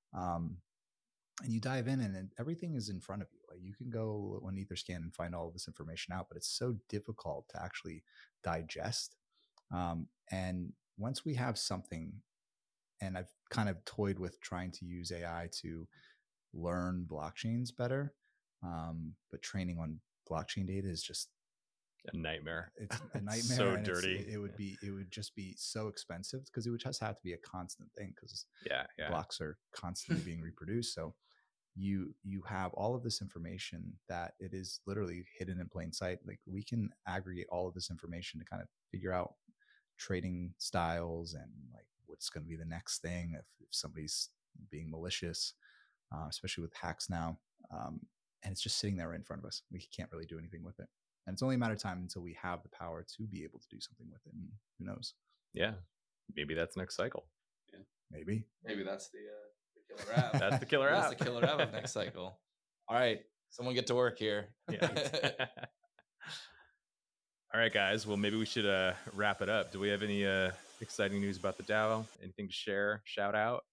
S2: And you dive in and everything is in front of you. Like you can go on Etherscan and find all of this information out, but it's so difficult to actually digest. And once we have something, and I've kind of toyed with trying to use AI to learn blockchains better, but training on blockchain data is just
S3: a nightmare.
S2: It's a nightmare.
S3: So dirty.
S2: It would just be so expensive because it would just have to be a constant thing because blocks are constantly being reproduced. So you have all of this information that it is literally hidden in plain sight. Like we can aggregate all of this information to kind of figure out trading styles and like what's going to be the next thing if somebody's being malicious, especially with hacks now. And it's just sitting there right in front of us. We can't really do anything with it. And it's only a matter of time until we have the power to be able to do something with it. And who knows?
S3: Yeah. Maybe that's next cycle.
S2: Yeah. Maybe
S1: that's the killer app.
S3: That's the killer app.
S1: That's the killer app of next cycle. All right. Someone get to work here.
S3: Yeah. All right, guys. Well, maybe we should wrap it up. Do we have any exciting news about the DAO? Anything to share? Shout out?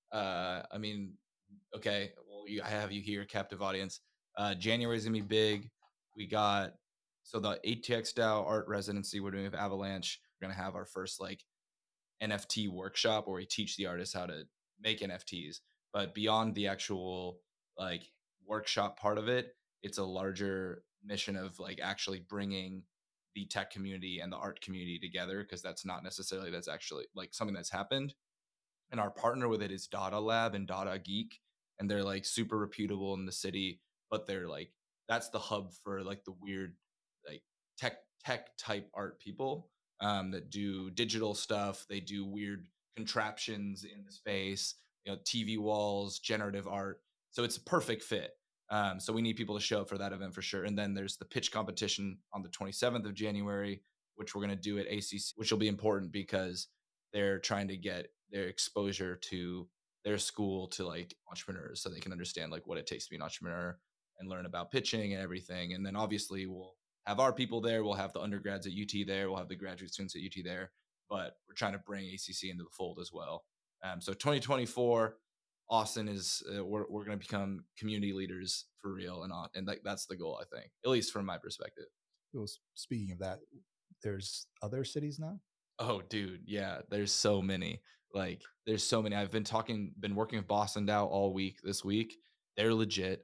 S1: I mean, okay. Well, I have you here, captive audience. January is going to be big. We got... So the ATX DAO art residency we're doing with Avalanche, we're going to have our first like NFT workshop where we teach the artists how to make NFTs. But beyond the actual like workshop part of it, it's a larger mission of like actually bringing the tech community and the art community together, because that's actually like something that's happened. And our partner with it is Dada Lab and Dada Geek, and they're like super reputable in the city, but they're like, that's the hub for like the weird like tech type art people that do digital stuff. They do weird contraptions in the space, TV walls, generative art. So it's a perfect fit. So we need people to show up for that event for sure. And then there's the pitch competition on the 27th of January, which we're going to do at ACC, which will be important because they're trying to get their exposure to their school to like entrepreneurs so they can understand like what it takes to be an entrepreneur and learn about pitching and everything. And then obviously we'll have our people there. We'll have the undergrads at UT there. We'll have the graduate students at UT there, but we're trying to bring ACC into the fold as well. So 2024, Austin is, we're going to become community leaders for real. And that's the goal, I think, at least from my perspective.
S2: Well, speaking of that, there's other cities now?
S1: Oh, dude. Yeah. There's so many. Like, there's so many. I've been working with Boston DAO all week this week. They're legit.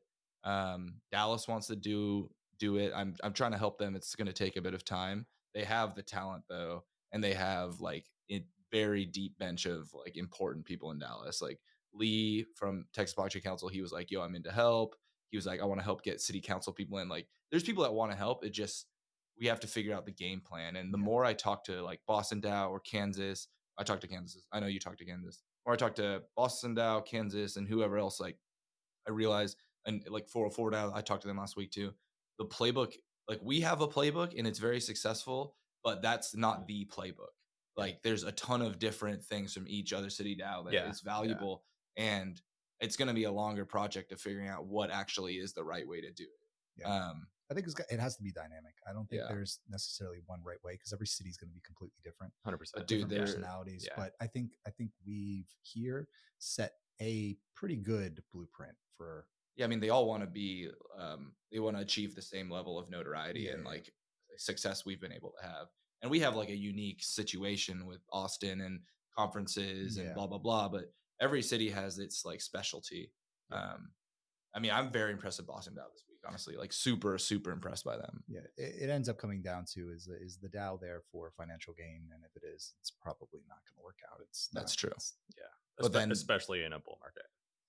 S1: Dallas wants to do it. I'm trying to help them. It's going to take a bit of time. They have the talent though, and they have like a very deep bench of like important people in Dallas. Like Lee from Texas Blockchain Council, he was like, yo, I'm into help. He was like, I want to help get city council people in. Like, there's people that want to help. It just, we have to figure out the game plan. And the more I talk to like Boston DAO or Kansas, I talk to Kansas. I know you talk to Kansas. Or I talk to Boston DAO, Kansas, and whoever else. Like, I realize, and like 404 DAO, I talked to them last week too. The playbook, like we have a playbook and it's very successful, but that's not the playbook. Like there's a ton of different things from each other city DAO that is valuable. And it's going to be a longer project of figuring out what actually is the right way to do it.
S2: Yeah. I think it has to be dynamic. I don't think there's necessarily one right way, because every city is going to be completely different.
S3: 100%.
S2: Different personalities. But I think we've here set a pretty good blueprint for.
S1: Yeah, I mean, they all want to be, they want to achieve the same level of notoriety and like success we've been able to have. And we have like a unique situation with Austin and conferences and blah, blah, blah. But every city has its like specialty. I mean, I'm very impressed with Boston DAO this week, honestly, like super, super impressed by them.
S2: Yeah. It ends up coming down to, is the DAO there for financial gain? And if it is, it's probably not going to work out.
S1: That's true.
S3: But then, especially in a bull market.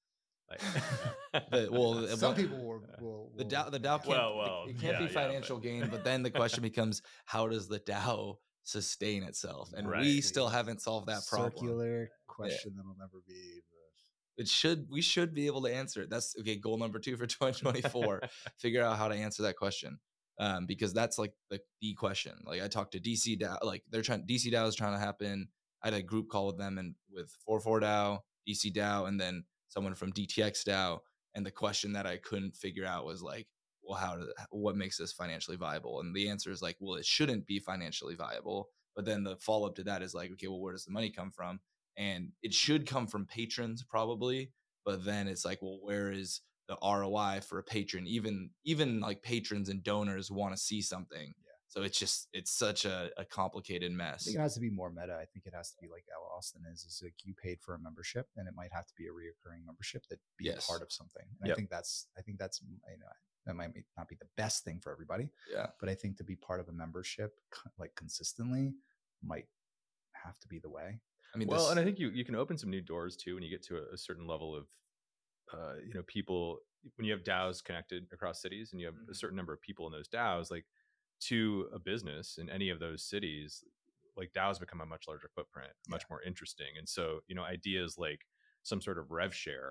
S2: Like, some people will
S1: the DAO can't, it can't be financial gain, but then the question becomes, how does the DAO sustain itself? And we still haven't solved that problem.
S2: Circular question that'll never be.
S1: We should be able to answer it. That's okay. Goal number 2 for 2024, figure out how to answer that question. Because that's like the question. Like I talked to DC DAO, like DC DAO is trying to happen. I had a group call with them and with 44 DAO, DC DAO, and then someone from DTX DAO. And the question that I couldn't figure out was like, well, what makes this financially viable? And the answer is like, well, it shouldn't be financially viable. But then the follow up to that is like, okay, well, where does the money come from? And it should come from patrons probably, but then it's like, well, where is the ROI for a patron? Even like patrons and donors want to see something. Yeah. So it's such a complicated mess.
S2: I think it has to be more meta. I think it has to be like how Austin is like you paid for a membership, and it might have to be a reoccurring membership that be part of something. And I think that's that might not be the best thing for everybody.
S1: Yeah.
S2: But I think to be part of a membership like consistently might have to be the way.
S3: I mean, and I think you can open some new doors too when you get to a certain level of, people. When you have DAOs connected across cities and you have a certain number of people in those DAOs, like to a business in any of those cities, like DAOs become a much larger footprint, much more interesting. And so, ideas like some sort of rev share,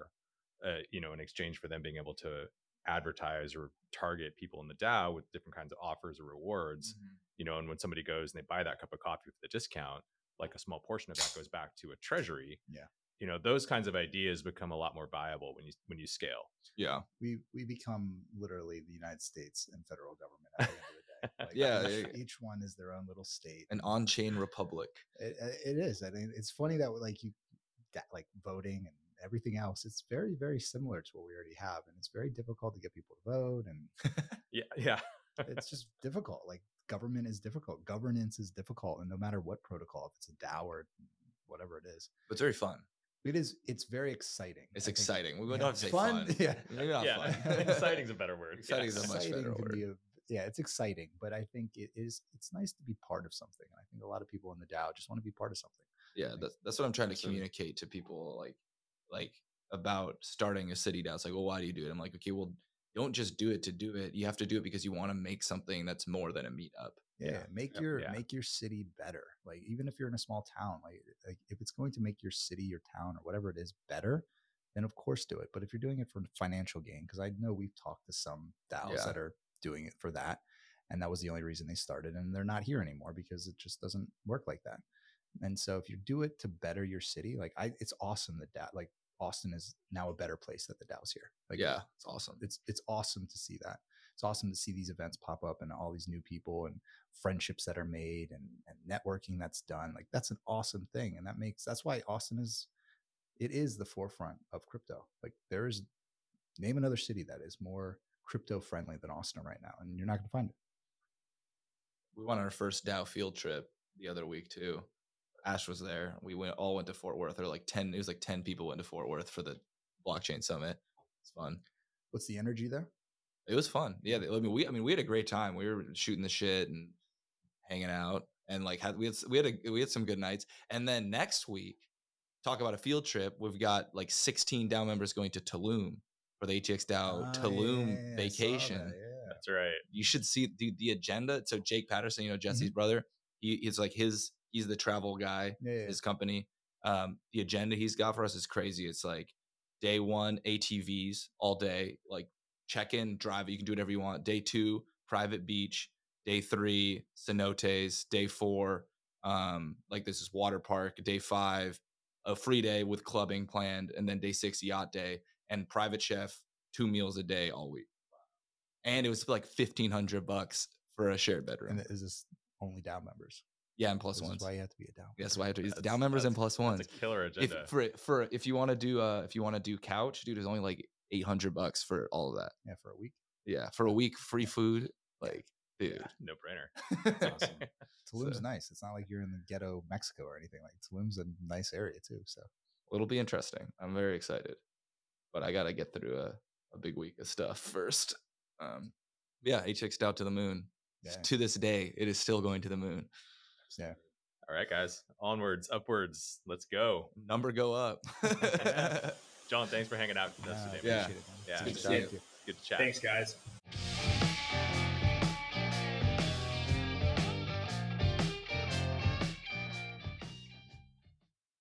S3: in exchange for them being able to advertise or target people in the DAO with different kinds of offers or rewards, and when somebody goes and they buy that cup of coffee with the discount, like a small portion of that goes back to a treasury. Those kinds of ideas become a lot more viable when you scale.
S1: Yeah.
S2: We become literally the United States and federal government at the end of the day. Like each one is their own little state.
S1: An on-chain republic.
S2: It is. I mean, it's funny that like you got like voting and everything else. It's very, very similar to what we already have. And it's very difficult to get people to vote. And
S3: yeah.
S2: It's just difficult. Like government is difficult. Governance is difficult. And no matter what protocol, if it's a DAO or whatever it is.
S1: But it's very fun.
S2: It is. It's very exciting.
S1: It's exciting. We would not say fun.
S2: Yeah.
S3: Fun. Exciting's a better word.
S1: Exciting is a much better word.
S2: It's exciting, but I think it's nice to be part of something. And I think a lot of people in the DAO just want to be part of something.
S1: Yeah. That's what I'm trying to communicate to people like about starting a city DAO. It's like, well, why do you do it? I'm like, okay, well, don't just do it to do it. You have to do it because you want to make something that's more than a meetup.
S2: Make your city better. Like even if you're in a small town, like if it's going to make your city, your town, or whatever it is better, then of course do it. But if you're doing it for financial gain, because I know we've talked to some DAOs that are doing it for that, and that was the only reason they started, and they're not here anymore because it just doesn't work like that. And so if you do it to better your city, it's awesome that like Austin is now a better place that the DAO's here. Like,
S1: it's awesome.
S2: It's awesome to see that. It's awesome to see these events pop up and all these new people and friendships that are made and networking that's done. Like that's an awesome thing. And that's why Austin is the forefront of crypto. Like name another city that is more crypto friendly than Austin right now. And you're not going to find it.
S1: We went on our first DAO field trip the other week too. Ash was there. We all went to Fort Worth. Or it was like 10 people went to Fort Worth for the blockchain summit. It's fun.
S2: What's the energy there?
S1: It was fun. Yeah. We had a great time. We were shooting the shit and hanging out and like we had some good nights. And then next week, talk about a field trip. We've got like 16 DAO members going to Tulum for the ATX DAO Tulum vacation.
S3: That's right.
S1: You should see the agenda. So Jake Patterson, Jesse's brother, he's like he's the travel guy, his company. The agenda he's got for us is crazy. It's like day 1, ATVs all day, like check in, drive it. You can do whatever you want. Day 2, private beach. Day 3, cenotes. Day 4, like this is water park. Day 5, a free day with clubbing planned, and then day 6 yacht day and private chef, 2 meals a day all week. And it was like $1,500 for a shared bedroom.
S2: And is this only Dow members?
S1: Yeah, and plus ones.
S2: That's why you have to be a Dow.
S1: Yes, why you have to be Dow members and plus ones.
S3: That's a killer agenda.
S1: If you want to do couch, dude, it's only like $800 for all of that.
S2: Yeah, for a week.
S1: Yeah, for a week, free food, like, dude,
S3: yeah, no brainer. That's awesome.
S2: Tulum's nice. It's not like you're in the ghetto Mexico or anything. Like Tulum's a nice area too. So
S1: it'll be interesting. I'm very excited, but I gotta get through a big week of stuff first. Yeah, HX DAO to the moon. Yeah. To this day, it is still going to the moon.
S2: Yeah.
S3: All right, guys. Onwards, upwards. Let's go.
S1: Number go up.
S3: John, thanks for hanging out with us today.
S1: Yeah.
S3: Yeah.
S6: Good to chat.
S3: Good to chat.
S6: Thanks, guys.